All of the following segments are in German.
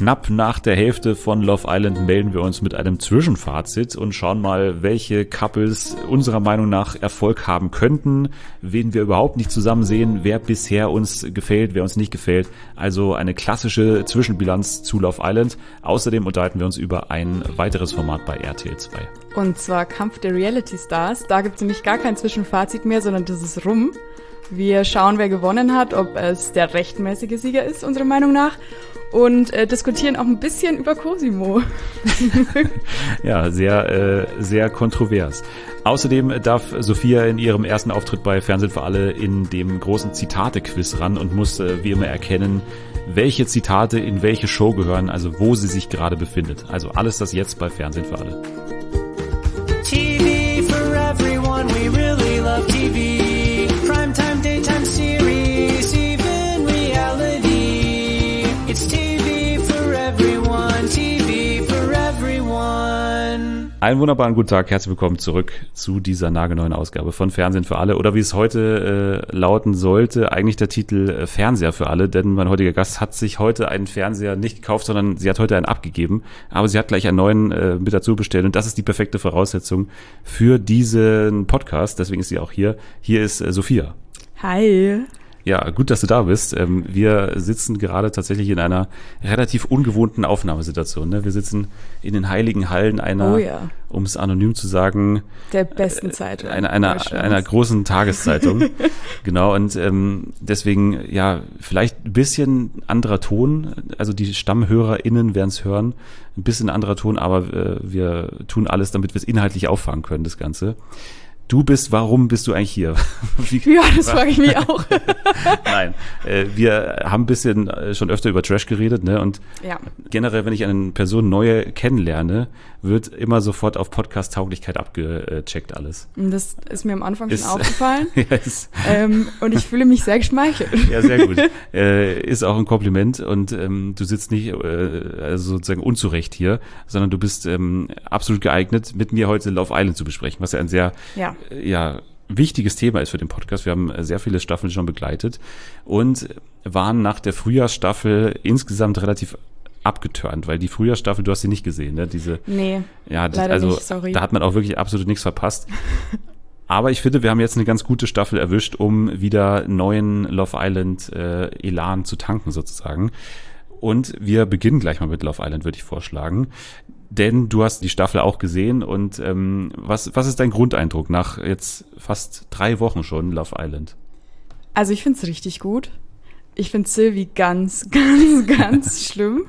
Knapp nach der Hälfte von Love Island melden wir uns mit einem Zwischenfazit und schauen mal, welche Couples unserer Meinung nach Erfolg haben könnten, wen wir überhaupt nicht zusammen sehen, wer bisher uns gefällt, wer uns nicht gefällt. Also eine klassische Zwischenbilanz zu Love Island. Außerdem unterhalten wir uns über ein weiteres Format bei RTL 2. Und zwar Kampf der Reality Stars. Da gibt es nämlich gar kein Zwischenfazit mehr, sondern das ist rum. Wir schauen, wer gewonnen hat, ob es der rechtmäßige Sieger ist, unserer Meinung nach. Und diskutieren auch ein bisschen über Cosimo. Ja, sehr kontrovers. Außerdem darf Sophia in ihrem ersten Auftritt bei Fernsehen für alle in dem großen Zitate-Quiz ran und muss wie immer erkennen, welche Zitate in welche Show gehören, also wo sie sich gerade befindet. Also alles das jetzt bei Fernsehen für alle. TV for everyone, we really love TV. Primetime, daytime series, even reality. It's TV for everyone, TV for everyone. Einen wunderbaren guten Tag, herzlich willkommen zurück zu dieser nagelneuen Ausgabe von Fernsehen für alle. Oder wie es heute lauten sollte, eigentlich der Titel Fernseher für alle, denn mein heutiger Gast hat sich heute einen Fernseher nicht gekauft, sondern sie hat heute einen abgegeben. Aber sie hat gleich einen neuen mit dazu bestellt und das ist die perfekte Voraussetzung für diesen Podcast. Deswegen ist sie auch hier. Hier ist Sophia. Hi. Ja, gut, dass du da bist. Wir sitzen gerade tatsächlich in einer relativ ungewohnten Aufnahmesituation. Ne? Wir sitzen in den heiligen Hallen einer, um es anonym zu sagen, der besten Zeitung. Einer großen Tageszeitung. Genau, und deswegen, ja, vielleicht ein bisschen anderer Ton. Also die StammhörerInnen werden es hören. Ein bisschen anderer Ton, aber wir tun alles, damit wir es inhaltlich auffangen können, das Ganze. Warum bist du eigentlich hier? Ja, das frage ich mich auch. Nein, wir haben ein bisschen schon öfter über Trash geredet, ne? Und generell, wenn ich eine Person neu kennenlerne, wird immer sofort auf Podcast-Tauglichkeit abgecheckt alles. Das ist mir am Anfang schon aufgefallen. Yes. Und ich fühle mich sehr geschmeichelt. Ja, sehr gut. Ist auch ein Kompliment und du sitzt nicht also sozusagen unzurecht hier, sondern du bist absolut geeignet, mit mir heute Love Island zu besprechen, was ja ein sehr wichtiges Thema ist für den Podcast. Wir haben sehr viele Staffeln schon begleitet und waren nach der Frühjahrsstaffel insgesamt relativ abgeturnt, weil die Frühjahrsstaffel, du hast sie nicht gesehen, ne? Leider nicht, sorry. Da hat man auch wirklich absolut nichts verpasst. Aber ich finde, wir haben jetzt eine ganz gute Staffel erwischt, um wieder neuen Love Island Elan zu tanken sozusagen. Und wir beginnen gleich mal mit Love Island, würde ich vorschlagen. Denn du hast die Staffel auch gesehen und was ist dein Grundeindruck nach jetzt fast 3 Wochen schon Love Island? Also ich finde es richtig gut. Ich finde Sylvie ganz, ganz, ganz schlimm.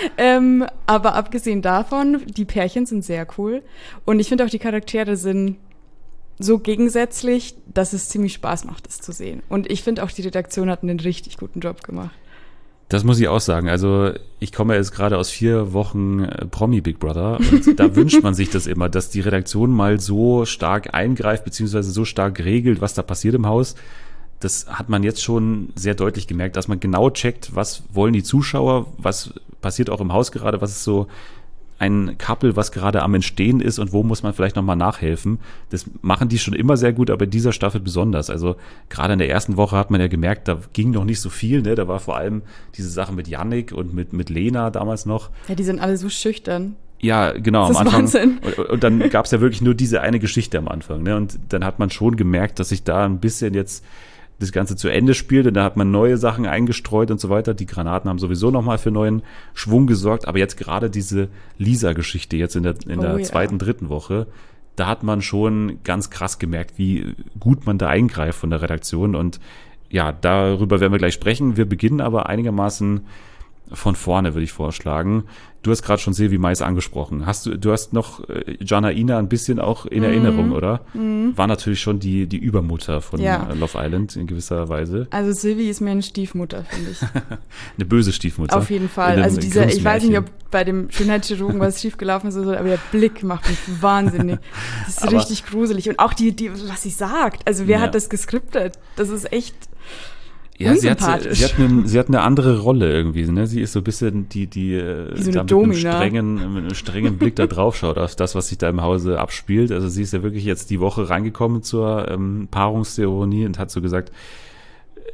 Aber abgesehen davon, die Pärchen sind sehr cool. Und ich finde auch, die Charaktere sind so gegensätzlich, dass es ziemlich Spaß macht, das zu sehen. Und ich finde auch, die Redaktion hat einen richtig guten Job gemacht. Das muss ich auch sagen. Also ich komme jetzt gerade aus 4 Wochen Promi Big Brother und da wünscht man sich das immer, dass die Redaktion mal so stark eingreift beziehungsweise so stark regelt, was da passiert im Haus. Das hat man jetzt schon sehr deutlich gemerkt, dass man genau checkt, was wollen die Zuschauer, was passiert auch im Haus gerade, was ist so ein Couple, was gerade am Entstehen ist und wo muss man vielleicht nochmal nachhelfen. Das machen die schon immer sehr gut, aber in dieser Staffel besonders. Also gerade in der ersten Woche hat man ja gemerkt, da ging noch nicht so viel, ne? Da war vor allem diese Sache mit Yannick und mit Lena damals noch. Ja, die sind alle so schüchtern. Ja, genau, das am Anfang. Wahnsinn. Und dann gab es ja wirklich nur diese eine Geschichte am Anfang, ne? Und dann hat man schon gemerkt, dass sich da ein bisschen jetzt das Ganze zu Ende spielt und da hat man neue Sachen eingestreut und so weiter. Die Granaten haben sowieso nochmal für neuen Schwung gesorgt, aber jetzt gerade diese Lisa-Geschichte jetzt in der zweiten, dritten Woche, da hat man schon ganz krass gemerkt, wie gut man da eingreift von der Redaktion und ja, darüber werden wir gleich sprechen. Wir beginnen aber einigermaßen von vorne, würde ich vorschlagen. Du hast gerade schon Silvi Mais angesprochen. Du hast noch Janaina ein bisschen auch in Erinnerung, oder? War natürlich schon die Übermutter von Love Island in gewisser Weise. Also Silvi ist mir eine Stiefmutter, finde ich. Eine böse Stiefmutter. Auf jeden Fall. Also ich weiß nicht, ob bei dem Schönheitschirurgen was schiefgelaufen ist oder so, aber der Blick macht mich wahnsinnig. Das ist richtig gruselig. Und auch was sie sagt. Also wer hat das geskriptet? Das ist echt Ja, sie hat eine andere Rolle irgendwie, ne? Sie ist so ein bisschen die so da mit einem strengen Blick da drauf schaut auf das, was sich da im Hause abspielt. Also sie ist ja wirklich jetzt die Woche reingekommen zur Paarungszeremonie und hat so gesagt,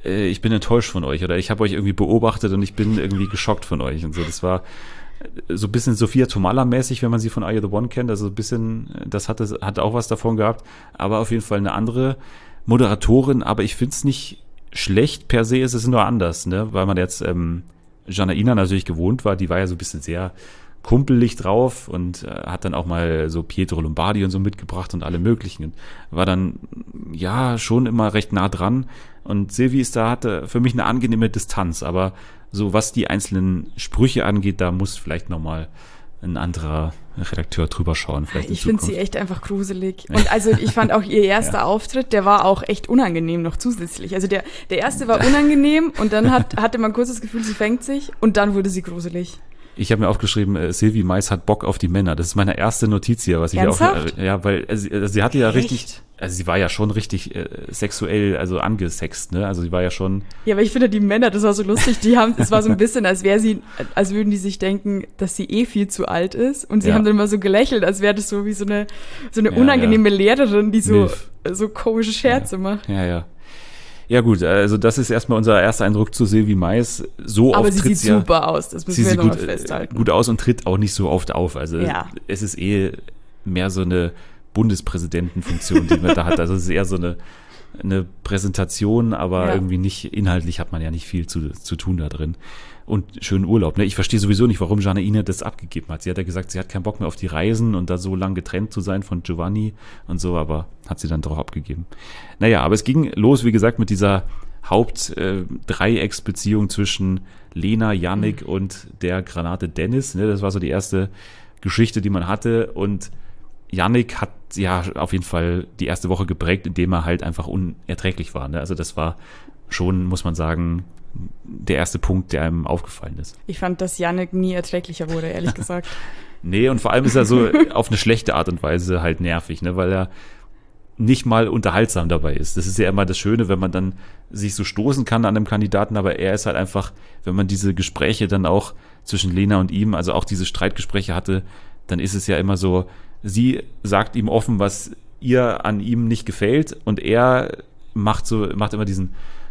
ich bin enttäuscht von euch oder ich habe euch irgendwie beobachtet und ich bin irgendwie geschockt von euch und so. Das war so ein bisschen Sophia Tomala-mäßig, wenn man sie von Are You the One kennt. Also ein bisschen, das hat auch was davon gehabt, aber auf jeden Fall eine andere Moderatorin. Aber ich finde es nicht schlecht per se, es ist nur anders, ne? Weil man jetzt Janaina natürlich gewohnt war, die war ja so ein bisschen sehr kumpelig drauf und hat dann auch mal so Pietro Lombardi und so mitgebracht und alle möglichen. Und war dann ja schon immer recht nah dran. Und Silvi hatte für mich eine angenehme Distanz, aber so was die einzelnen Sprüche angeht, da muss vielleicht nochmal ein anderer Redakteur drüber schauen. Vielleicht ich finde sie echt einfach gruselig. Und also ich fand auch ihr erster Auftritt, der war auch echt unangenehm noch zusätzlich. Also der erste war unangenehm und dann hatte man kurz das Gefühl, sie fängt sich und dann wurde sie gruselig. Ich habe mir aufgeschrieben, Silvi Mais hat Bock auf die Männer. Das ist meine erste Notiz hier, was ich auch, ja, weil sie hatte ja richtig, also sie war ja schon richtig sexuell, also angesext, ne? Also sie war ja schon. Ja, aber ich finde die Männer, das war so lustig. Es war so ein bisschen, als würden die sich denken, dass sie viel zu alt ist. Und sie haben dann immer so gelächelt, als wäre das so wie so eine unangenehme Lehrerin, die so komische Scherze macht. Ja. Ja gut, also das ist erstmal unser erster Eindruck zu Silvi Mais. Aber sie sieht super aus, das müssen wir nochmal festhalten. Gut aus und tritt auch nicht so oft auf. Also es ist mehr so eine Bundespräsidentenfunktion, die man da hat. Also es ist eher so eine Präsentation, aber irgendwie nicht, inhaltlich hat man ja nicht viel zu tun da drin. Und schönen Urlaub. Ne? Ich verstehe sowieso nicht, warum Janaina das abgegeben hat. Sie hat ja gesagt, sie hat keinen Bock mehr auf die Reisen und da so lang getrennt zu sein von Giovanni und so, aber hat sie dann doch abgegeben. Naja, aber es ging los, wie gesagt, mit dieser Haupt-Dreiecksbeziehung zwischen Lena, Yannick und der Granate Dennis. Ne? Das war so die erste Geschichte, die man hatte. Und Yannick hat ja auf jeden Fall die erste Woche geprägt, indem er halt einfach unerträglich war. Ne? Also das war schon, muss man sagen, der erste Punkt, der einem aufgefallen ist. Ich fand, dass Yannick nie erträglicher wurde, ehrlich gesagt. Nee, und vor allem ist er so auf eine schlechte Art und Weise halt nervig, ne, weil er nicht mal unterhaltsam dabei ist. Das ist ja immer das Schöne, wenn man dann sich so stoßen kann an einem Kandidaten, aber er ist halt einfach, wenn man diese Gespräche dann auch zwischen Lena und ihm, also auch diese Streitgespräche hatte, dann ist es ja immer so, sie sagt ihm offen, was ihr an ihm nicht gefällt und er macht immer diesen,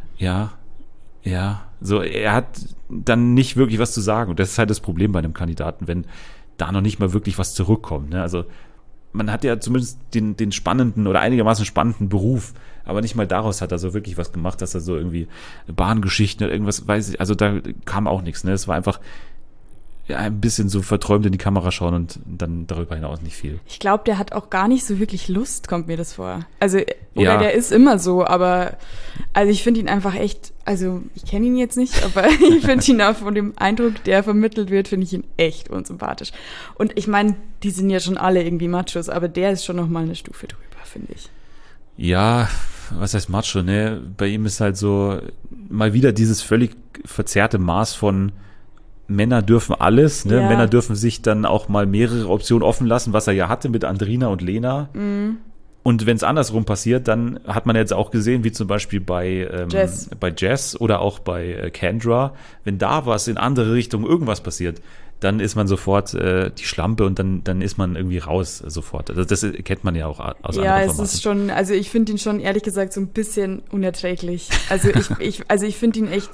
so, er hat dann nicht wirklich was zu sagen. Und das ist halt das Problem bei einem Kandidaten, wenn da noch nicht mal wirklich was zurückkommt. Ne? Also man hat ja zumindest den spannenden oder einigermaßen spannenden Beruf, aber nicht mal daraus hat er so wirklich was gemacht, dass er so irgendwie Bahngeschichten oder irgendwas, weiß ich, also da kam auch nichts. Ne? Es war einfach ein bisschen so verträumt in die Kamera schauen und dann darüber hinaus nicht viel. Ich glaube, der hat auch gar nicht so wirklich Lust, kommt mir das vor. Also, oder der ist immer so, aber also ich finde ihn einfach echt, also ich kenne ihn jetzt nicht, aber ich finde ihn auch von dem Eindruck, der vermittelt wird, finde ich ihn echt unsympathisch. Und ich meine, die sind ja schon alle irgendwie Machos, aber der ist schon noch mal eine Stufe drüber, finde ich. Ja, was heißt Macho, ne? Bei ihm ist halt so mal wieder dieses völlig verzerrte Maß von Männer dürfen alles, ne? Ja. Männer dürfen sich dann auch mal mehrere Optionen offen lassen, was er ja hatte mit Andrina und Lena. Mhm. Und wenn es andersrum passiert, dann hat man jetzt auch gesehen, wie zum Beispiel bei Jess oder auch bei Kendra, wenn da was in andere Richtung irgendwas passiert, dann ist man sofort die Schlampe und dann ist man irgendwie raus sofort. Also das kennt man ja auch aus anderen Formaten. Ja, es ist schon, also ich finde ihn schon ehrlich gesagt so ein bisschen unerträglich. Also ich finde ihn echt.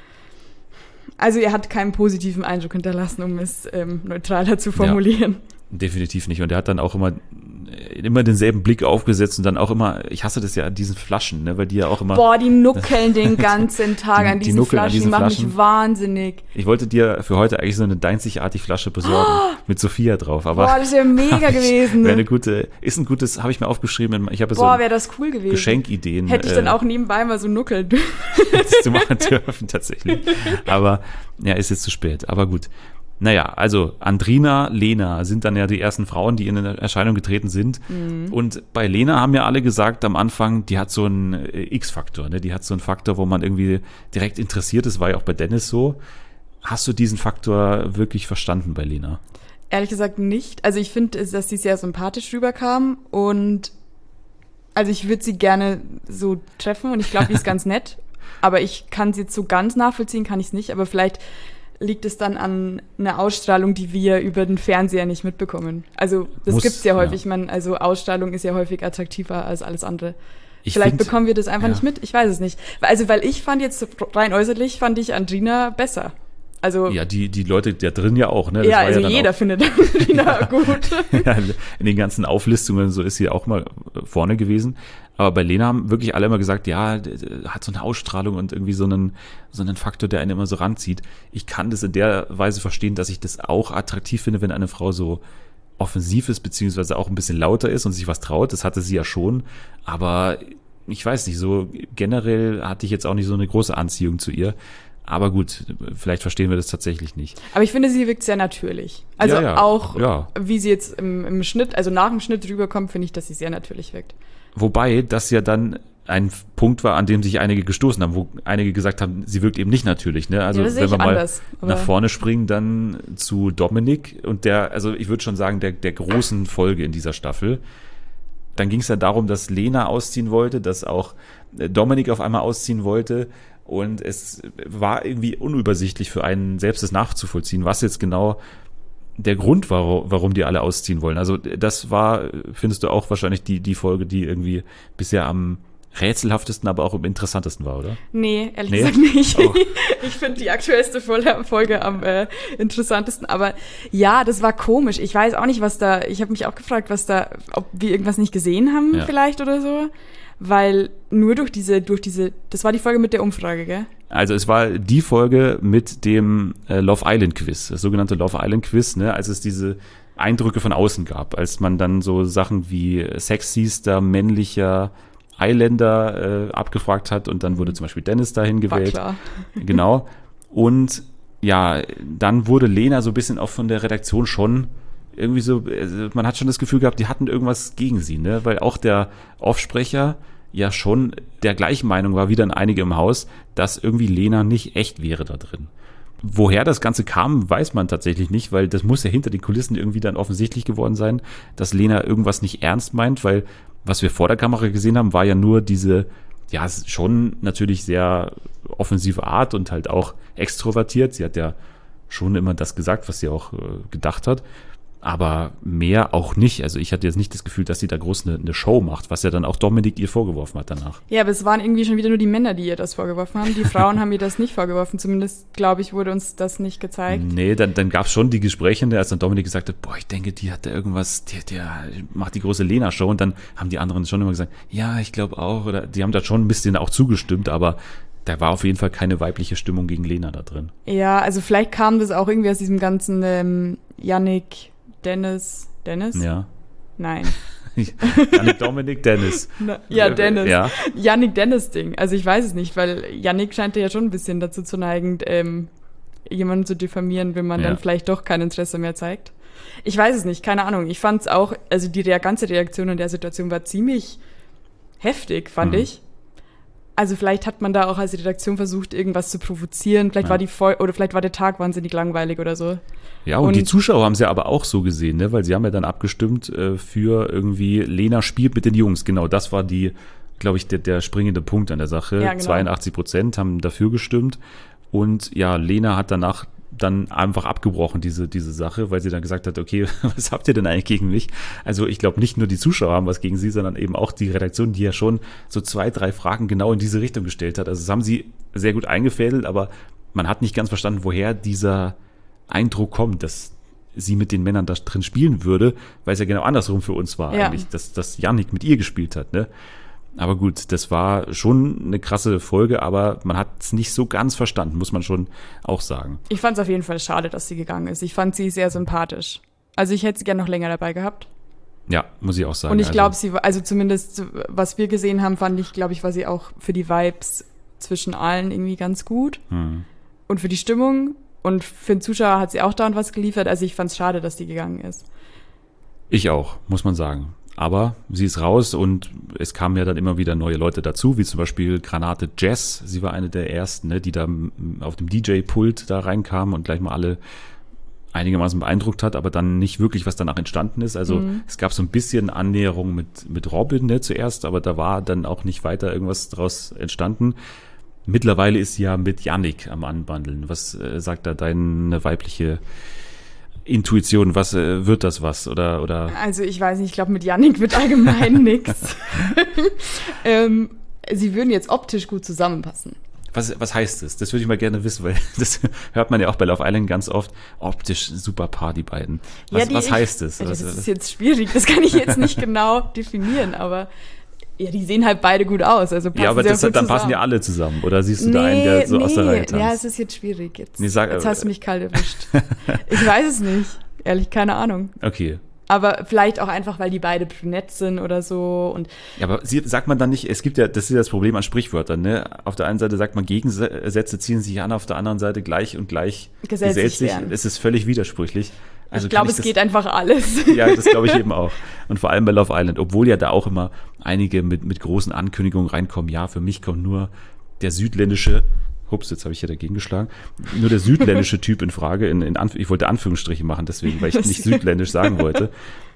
Also er hat keinen positiven Eindruck hinterlassen, um es neutraler zu formulieren. Ja, definitiv nicht. Und er hat dann auch immer denselben Blick aufgesetzt und dann auch immer, ich hasse das ja an diesen Flaschen, ne, weil die ja auch immer... Boah, die nuckeln den ganzen Tag an diesen Flaschen, die machen mich wahnsinnig. Ich wollte dir für heute eigentlich so eine einzigartige Flasche besorgen, mit Sophia drauf. Aber boah, das wäre mega gewesen. Wäre ist ein gutes, habe ich mir aufgeschrieben. Ich habe so wäre das cool gewesen. Geschenkideen. Hätte ich dann auch nebenbei mal so nuckeln dürfen. Hättest du machen dürfen, tatsächlich. Aber ja, ist jetzt zu spät. Aber gut. Naja, also Andrina, Lena sind dann ja die ersten Frauen, die in Erscheinung getreten sind. Mhm. Und bei Lena haben ja alle gesagt am Anfang, die hat so einen X-Faktor, ne? Die hat so einen Faktor, wo man irgendwie direkt interessiert ist, war ja auch bei Dennis so. Hast du diesen Faktor wirklich verstanden bei Lena? Ehrlich gesagt nicht. Also ich finde, dass sie sehr sympathisch rüberkam und also ich würde sie gerne so treffen und ich glaube, die ist ganz nett. Aber ich kann sie jetzt so ganz nachvollziehen, kann ich es nicht. Aber vielleicht liegt es dann an einer Ausstrahlung, die wir über den Fernseher nicht mitbekommen. Also das gibt es ja häufig. Also Ausstrahlung ist ja häufig attraktiver als alles andere. Vielleicht bekommen wir das einfach nicht mit. Ich weiß es nicht. Also, weil ich fand jetzt rein äußerlich, fand ich Andrina besser. Also, ja, die Leute da drin ja auch, ne? Das ja, war also dann jeder auch, findet Andrina gut. ja, in den ganzen Auflistungen so ist sie auch mal vorne gewesen. Aber bei Lena haben wirklich alle immer gesagt, ja, hat so eine Ausstrahlung und irgendwie so einen Faktor, der einen immer so ranzieht. Ich kann das in der Weise verstehen, dass ich das auch attraktiv finde, wenn eine Frau so offensiv ist, beziehungsweise auch ein bisschen lauter ist und sich was traut. Das hatte sie ja schon. Aber ich weiß nicht, so generell hatte ich jetzt auch nicht so eine große Anziehung zu ihr. Aber gut, vielleicht verstehen wir das tatsächlich nicht. Aber ich finde, sie wirkt sehr natürlich. Also wie sie jetzt im Schnitt, also nach dem Schnitt rüberkommt, finde ich, dass sie sehr natürlich wirkt. Wobei das ja dann ein Punkt war, an dem sich einige gestoßen haben, wo einige gesagt haben, sie wirkt eben nicht natürlich. Ne? Also wenn wir mal nach vorne springen, dann zu Dominik und also ich würde schon sagen, der großen Folge in dieser Staffel. Dann ging es ja darum, dass Lena ausziehen wollte, dass auch Dominik auf einmal ausziehen wollte. Und es war irgendwie unübersichtlich für einen selbst das nachzuvollziehen, was jetzt genau der Grund war, warum die alle ausziehen wollen. Also das war, findest du auch wahrscheinlich die Folge, die irgendwie bisher am rätselhaftesten, aber auch am interessantesten war, oder? Nee, ehrlich gesagt nicht. Oh. Ich finde die aktuellste Folge am interessantesten. Aber ja, das war komisch. Ich weiß auch nicht, ich habe mich auch gefragt, ob wir irgendwas nicht gesehen haben vielleicht oder so. Weil nur durch diese, das war die Folge mit der Umfrage, gell? Also es war die Folge mit dem Love Island Quiz, das sogenannte Love Island Quiz, ne, als es diese Eindrücke von außen gab, als man dann so Sachen wie sexyster, männlicher Islander abgefragt hat und dann wurde zum Beispiel Dennis dahin gewählt. War klar. Genau. Und ja, dann wurde Lena so ein bisschen auch von der Redaktion schon irgendwie so, man hat schon das Gefühl gehabt, die hatten irgendwas gegen sie, ne? Weil auch der Offsprecher ja schon der gleichen Meinung war, wie dann einige im Haus, dass irgendwie Lena nicht echt wäre da drin. Woher das Ganze kam, weiß man tatsächlich nicht, weil das muss ja hinter den Kulissen irgendwie dann offensichtlich geworden sein, dass Lena irgendwas nicht ernst meint, weil was wir vor der Kamera gesehen haben, war ja nur diese, ja, schon natürlich sehr offensive Art und halt auch extrovertiert. Sie hat ja schon immer das gesagt, was sie auch gedacht hat. Aber mehr auch nicht. Also ich hatte jetzt nicht das Gefühl, dass sie da groß eine Show macht, was ja dann auch Dominik ihr vorgeworfen hat danach. Ja, aber es waren irgendwie schon wieder nur die Männer, die ihr das vorgeworfen haben. Die Frauen haben ihr das nicht vorgeworfen. Zumindest, glaube ich, wurde uns das nicht gezeigt. Nee, dann gab es schon die Gespräche, als dann Dominik gesagt hat, boah, ich denke, die hat da irgendwas, der macht die große Lena-Show. Und dann haben die anderen schon immer gesagt, ja, ich glaube auch. Oder die haben da schon ein bisschen auch zugestimmt, aber da war auf jeden Fall keine weibliche Stimmung gegen Lena da drin. Ja, also vielleicht kam das auch irgendwie aus diesem ganzen Yannick, Dennis? Ja. Nein. Yannick, Dominik, Dennis. Ja, Dennis. Ja. Yannick-Dennis-Ding. Also ich weiß es nicht, weil Yannick scheint ja schon ein bisschen dazu zu neigen, jemanden zu diffamieren, wenn man dann vielleicht doch kein Interesse mehr zeigt. Ich weiß es nicht, keine Ahnung. Ich fand es auch, also die ganze Reaktion in der Situation war ziemlich heftig, fand ich. Also vielleicht hat man da auch als Redaktion versucht, irgendwas zu provozieren. Vielleicht war der Tag wahnsinnig langweilig oder so. Ja, und die Zuschauer haben es ja aber auch so gesehen, ne? Weil sie haben ja dann abgestimmt für irgendwie Lena spielt mit den Jungs. Genau, das war glaube ich, der springende Punkt an der Sache. Ja, genau. 82% haben dafür gestimmt. Und ja, Lena hat danach dann einfach abgebrochen, diese Sache, weil sie dann gesagt hat, okay, was habt ihr denn eigentlich gegen mich? Also ich glaube, nicht nur die Zuschauer haben was gegen sie, sondern eben auch die Redaktion, die ja schon so 2, 3 Fragen genau in diese Richtung gestellt hat. Also das haben sie sehr gut eingefädelt, aber man hat nicht ganz verstanden, woher dieser Eindruck kommt, dass sie mit den Männern da drin spielen würde, weil es ja genau andersrum für uns war eigentlich, dass Yannick mit ihr gespielt hat, ne? Aber gut, das war schon eine krasse Folge, aber man hat es nicht so ganz verstanden, muss man schon auch sagen. Ich fand es auf jeden Fall schade, dass sie gegangen ist. Ich fand sie sehr sympathisch. Also ich hätte sie gerne noch länger dabei gehabt. Ja, muss ich auch sagen. Und ich glaube, also zumindest, was wir gesehen haben, war sie auch für die Vibes zwischen allen irgendwie ganz gut. Und für die Stimmung und für den Zuschauer hat sie auch dauernd was geliefert. Also ich fand es schade, dass die gegangen ist. Ich auch, muss man sagen. Aber sie ist raus und es kamen ja dann immer wieder neue Leute dazu, wie zum Beispiel Granate Jess. Sie war eine der ersten, ne, die da auf dem DJ-Pult da reinkam und gleich mal alle einigermaßen beeindruckt hat, aber dann nicht wirklich, was danach entstanden ist. Also es gab so ein bisschen Annäherung mit Robin, ne, zuerst, aber da war dann auch nicht weiter irgendwas draus entstanden. Mittlerweile ist sie ja mit Yannick am Anbandeln. Was sagt da deine weibliche Intuition, was wird das was? Oder Also ich weiß nicht, ich glaube, mit Yannick wird allgemein nix. Sie würden jetzt optisch gut zusammenpassen. was heißt das? Das würde ich mal gerne wissen, weil das hört man ja auch bei Love Island ganz oft. Optisch super Paar, die beiden. Was heißt das? Das ist jetzt schwierig, das kann ich jetzt nicht genau definieren, aber ja, die sehen halt beide gut aus. Also passen Ja, aber sehr gut dann passen zusammen. ja alle zusammen. Oder siehst du da einen, der so aus der Reihe tanzt? Ja, es ist jetzt schwierig. Jetzt Nee, hast du mich kalt erwischt. Ich weiß es nicht. Ehrlich, keine Ahnung. Okay. Aber vielleicht auch einfach, weil die beide brünett sind oder so. Und Ja, aber sagt man dann nicht, es gibt ja, das ist ja das Problem an Sprichwörtern, ne? Auf der einen Seite sagt man, Gegensätze ziehen sich an, auf der anderen Seite gleich und gleich Gesellt sich gern. Es ist völlig widersprüchlich. Also ich glaube, es geht einfach alles. Ja, das glaube ich eben auch. Und vor allem bei Love Island, obwohl ja da auch immer einige mit großen Ankündigungen reinkommen. Ja, für mich kommt nur der südländische, jetzt habe ich ja dagegen geschlagen, nur der südländische Typ in Frage. Ich wollte Anführungsstriche machen, deswegen, weil ich nicht südländisch sagen wollte.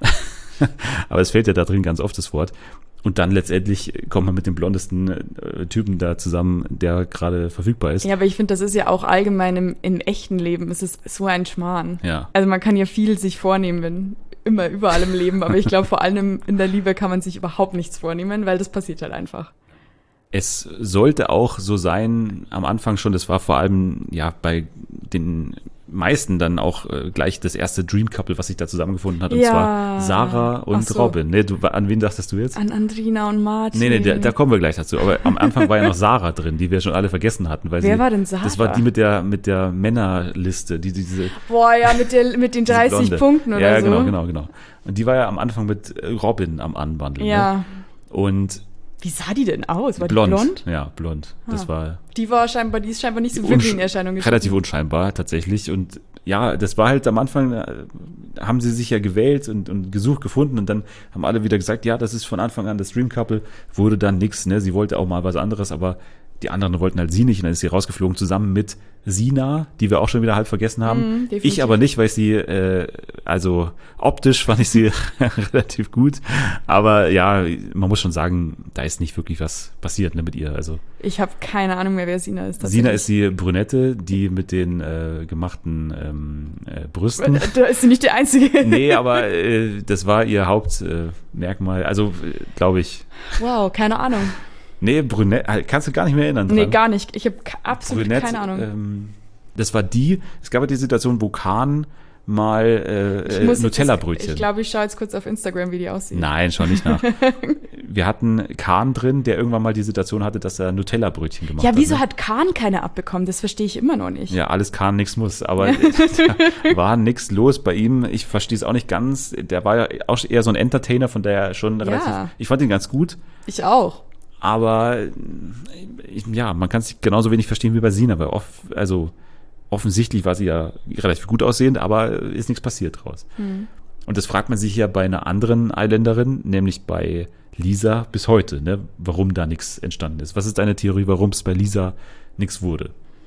Aber es fehlt ja da drin ganz oft das Wort. Und dann letztendlich kommt man mit dem blondesten Typen da zusammen, der gerade verfügbar ist. Ja, aber ich finde, das ist ja auch allgemein im echten Leben, es ist so ein Schmarrn. Ja. Also man kann ja viel sich vornehmen, überall im Leben, aber ich glaube, vor allem in der Liebe kann man sich überhaupt nichts vornehmen, weil das passiert halt einfach. Es sollte auch so sein, am Anfang schon, das war vor allem ja bei den meisten dann auch gleich das erste Dream Couple, was sich da zusammengefunden hat, und Ja. zwar Sarah und Ach so. Robin. Nee, an wen dachtest du jetzt? An Andrina und Martin. Nee, da kommen wir gleich dazu. Aber am Anfang war ja noch Sarah drin, die wir schon alle vergessen hatten. Weil Wer war denn Sarah? Das war die mit der Männerliste, diese Boah, ja, mit den 30 Blonde. Punkten oder ja, so. genau. Und die war ja am Anfang mit Robin am Anbandeln. Ja. Ne? Und Wie sah die denn aus? War blond. die blond? Ja, blond. Das war Die ist scheinbar nicht so wirklich in Erscheinung getreten. relativ unscheinbar tatsächlich. Und ja, das war halt am Anfang, haben sie sich ja gewählt und gefunden, und dann haben alle wieder gesagt, ja, das ist von Anfang an das Dream Couple, wurde dann nix, ne? Sie wollte auch mal was anderes, aber die anderen wollten halt sie nicht, und dann ist sie rausgeflogen zusammen mit Sina, die wir auch schon wieder halb vergessen haben. definitiv. Ich aber nicht, weil ich sie, also optisch fand ich sie relativ gut, aber ja, man muss schon sagen, da ist nicht wirklich was passiert, ne, mit ihr. Also Ich habe keine Ahnung mehr, wer Sina ist. Sina ist die Brünette, die mit den gemachten Brüsten. Da ist sie nicht die Einzige. Nee, aber das war ihr Hauptmerkmal. Also, glaube ich. Wow, keine Ahnung. Nee, Brünette, kannst du gar nicht mehr erinnern dran. Nee, gar nicht. Ich habe absolut Brünette, keine Ahnung. Das war es gab ja die Situation, wo Kahn mal Nutella-Brötchen. Ich glaube, ich schaue jetzt kurz auf Instagram, wie die aussieht. Nein, schau nicht nach. Wir hatten Kahn drin, der irgendwann mal die Situation hatte, dass er Nutella-Brötchen gemacht hat. Ja, wieso ne? hat Kahn keine abbekommen? Das verstehe ich immer noch nicht. Ja, alles Kahn, nix muss. Aber da war nix los bei ihm. Ich verstehe es auch nicht ganz. Der war ja auch eher so ein Entertainer, von daher schon relativ. Ich fand ihn ganz gut. Ich auch. Aber man kann es genauso wenig verstehen wie bei Sina, weil offensichtlich war sie ja relativ gut aussehend, aber ist nichts passiert draus. Und das fragt man sich ja bei einer anderen Isländerin, nämlich bei Lisa bis heute, ne, warum da nichts entstanden ist. Was ist deine Theorie, warum es bei Lisa nichts wurde?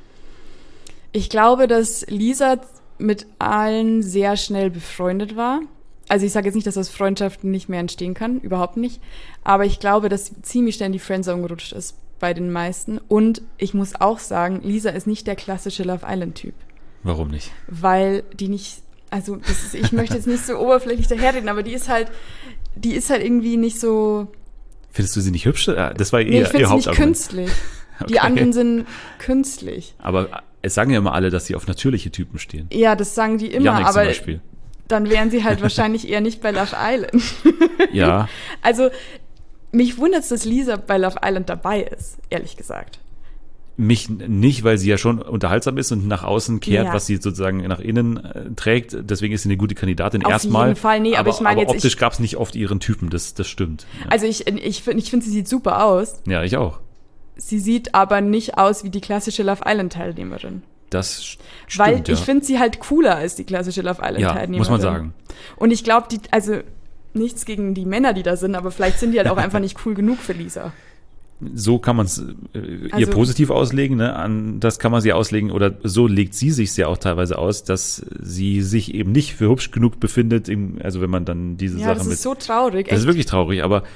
Ich glaube, dass Lisa mit allen sehr schnell befreundet war. Also ich sage jetzt nicht, dass aus Freundschaften nicht mehr entstehen kann, überhaupt nicht. Aber ich glaube, dass sie ziemlich schnell in die Friendzone gerutscht ist bei den meisten. Und ich muss auch sagen, Lisa ist nicht der klassische Love Island-Typ. Warum nicht? Weil die nicht, ich möchte jetzt nicht so oberflächlich daherreden, aber die ist halt irgendwie nicht so. Findest du sie nicht hübsch? Das war Nee, ich finde ihr sie nicht Hauptargument. künstlich. Die Okay. anderen sind künstlich. Aber es sagen ja immer alle, dass sie auf natürliche Typen stehen. Ja, das sagen die immer, Yannick zum aber Beispiel. dann wären sie halt wahrscheinlich eher nicht bei Love Island. Ja. Also, mich wundert es, dass Lisa bei Love Island dabei ist, ehrlich gesagt. Mich nicht, weil sie ja schon unterhaltsam ist und nach außen kehrt, Ja. was sie sozusagen nach innen trägt. Deswegen ist sie eine gute Kandidatin Auf erstmal. jeden Fall, nee, aber ich meine aber jetzt, optisch gab es nicht oft ihren Typen, das stimmt. Ja. Also ich finde, sie sieht super aus. Ja, ich auch. Sie sieht aber nicht aus wie die klassische Love Island-Teilnehmerin. Das stimmt, Weil ja. ich finde sie halt cooler als die klassische Love Island-Teilnehmerin. Ja, muss man sagen. Und ich glaube, also nichts gegen die Männer, die da sind, aber vielleicht sind die halt auch einfach nicht cool genug für Lisa. So kann man es ihr Also- positiv auslegen, ne? Das kann man sie auslegen, oder so legt sie sich ja auch teilweise aus, dass sie sich eben nicht für hübsch genug befindet, also wenn man dann diese Ja, Sache das mit. ist so traurig. Das ist echt. wirklich traurig, aber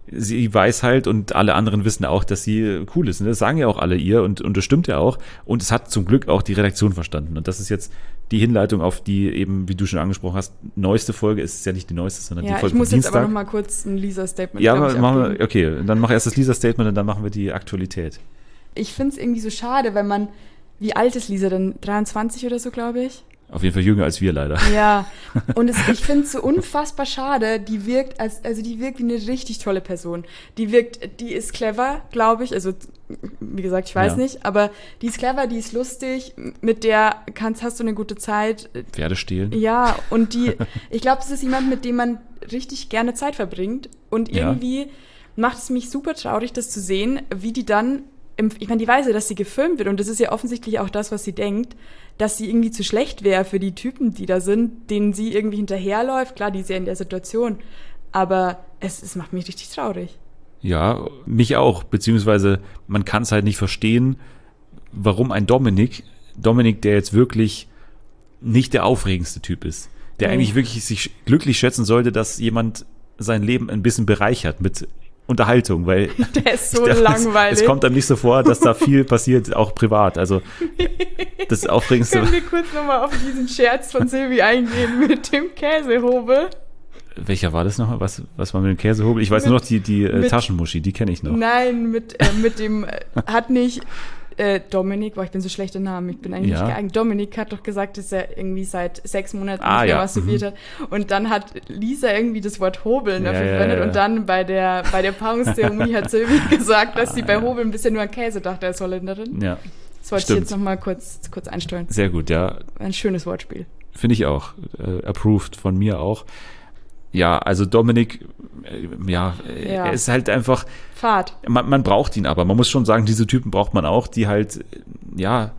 sie weiß halt und alle anderen wissen auch, dass sie cool ist. Und das sagen ja auch alle ihr und das stimmt ja auch. Und es hat zum Glück auch die Redaktion verstanden. Und das ist jetzt die Hinleitung auf die eben, wie du schon angesprochen hast, neueste Folge. Es ist ja nicht die neueste, sondern die Ja, Folge ich muss vom jetzt Dienstag. aber noch mal kurz ein Lisa-Statement Ja, glaub ich, machen abgeben. wir, okay, dann mach erst das Lisa-Statement und dann machen wir die Aktualität. Ich finde es irgendwie so schade, wenn man, wie alt ist Lisa denn? 23 oder so, glaube ich? Auf jeden Fall jünger als wir leider. Ja, und ich finde es so unfassbar schade, die wirkt die wirkt wie eine richtig tolle Person. Die ist clever, glaube ich, also wie gesagt, ich weiß Ja. nicht, aber die ist clever, die ist lustig, mit der hast du eine gute Zeit. Pferde stehlen. Ja, und ich glaube, das ist jemand, mit dem man richtig gerne Zeit verbringt und Ja. irgendwie macht es mich super traurig, das zu sehen, wie die dann ich meine, die weiß ja, dass sie gefilmt wird und das ist ja offensichtlich auch das, was sie denkt, dass sie irgendwie zu schlecht wäre für die Typen, die da sind, denen sie irgendwie hinterherläuft. Klar, die ist ja in der Situation, aber es macht mich richtig traurig. Ja, mich auch, beziehungsweise man kann es halt nicht verstehen, warum ein Dominik, der jetzt wirklich nicht der aufregendste Typ ist, der Nee. eigentlich wirklich sich glücklich schätzen sollte, dass jemand sein Leben ein bisschen bereichert mit Unterhaltung, weil Der ist so es- langweilig. Es kommt einem nicht so vor, dass da viel passiert, auch privat. Also das Aufregendste. Können wir kurz nochmal auf diesen Scherz von Silvi eingehen mit dem Käsehobel? Welcher war das nochmal? Was war mit dem Käsehobel? Ich weiß nur noch die mit- Taschenmuschi, die kenne ich noch. Nein, mit dem, hat nicht Dominik, boah, ich bin so schlecht im Namen, ich bin eigentlich Ja. nicht geeignet. Dominik hat doch gesagt, dass er irgendwie seit 6 Monaten Ah, nicht mehr ja, masturbiert hat. Und dann hat Lisa irgendwie das Wort Hobeln Ja, dafür ja, verwendet. ja. Und dann bei der Paarungszeremonie hat Silvi gesagt, dass sie bei Hobeln bisher nur an Käse dachte als Holländerin. Ja, Das wollte stimmt. ich jetzt nochmal kurz einsteuern. sehr gut, ja. Ein schönes Wortspiel. Finde ich auch. Approved von mir auch. Ja, also Dominik, Ja. er ist halt einfach, Fahrt. man braucht ihn aber. Man muss schon sagen, diese Typen braucht man auch, die halt, ja,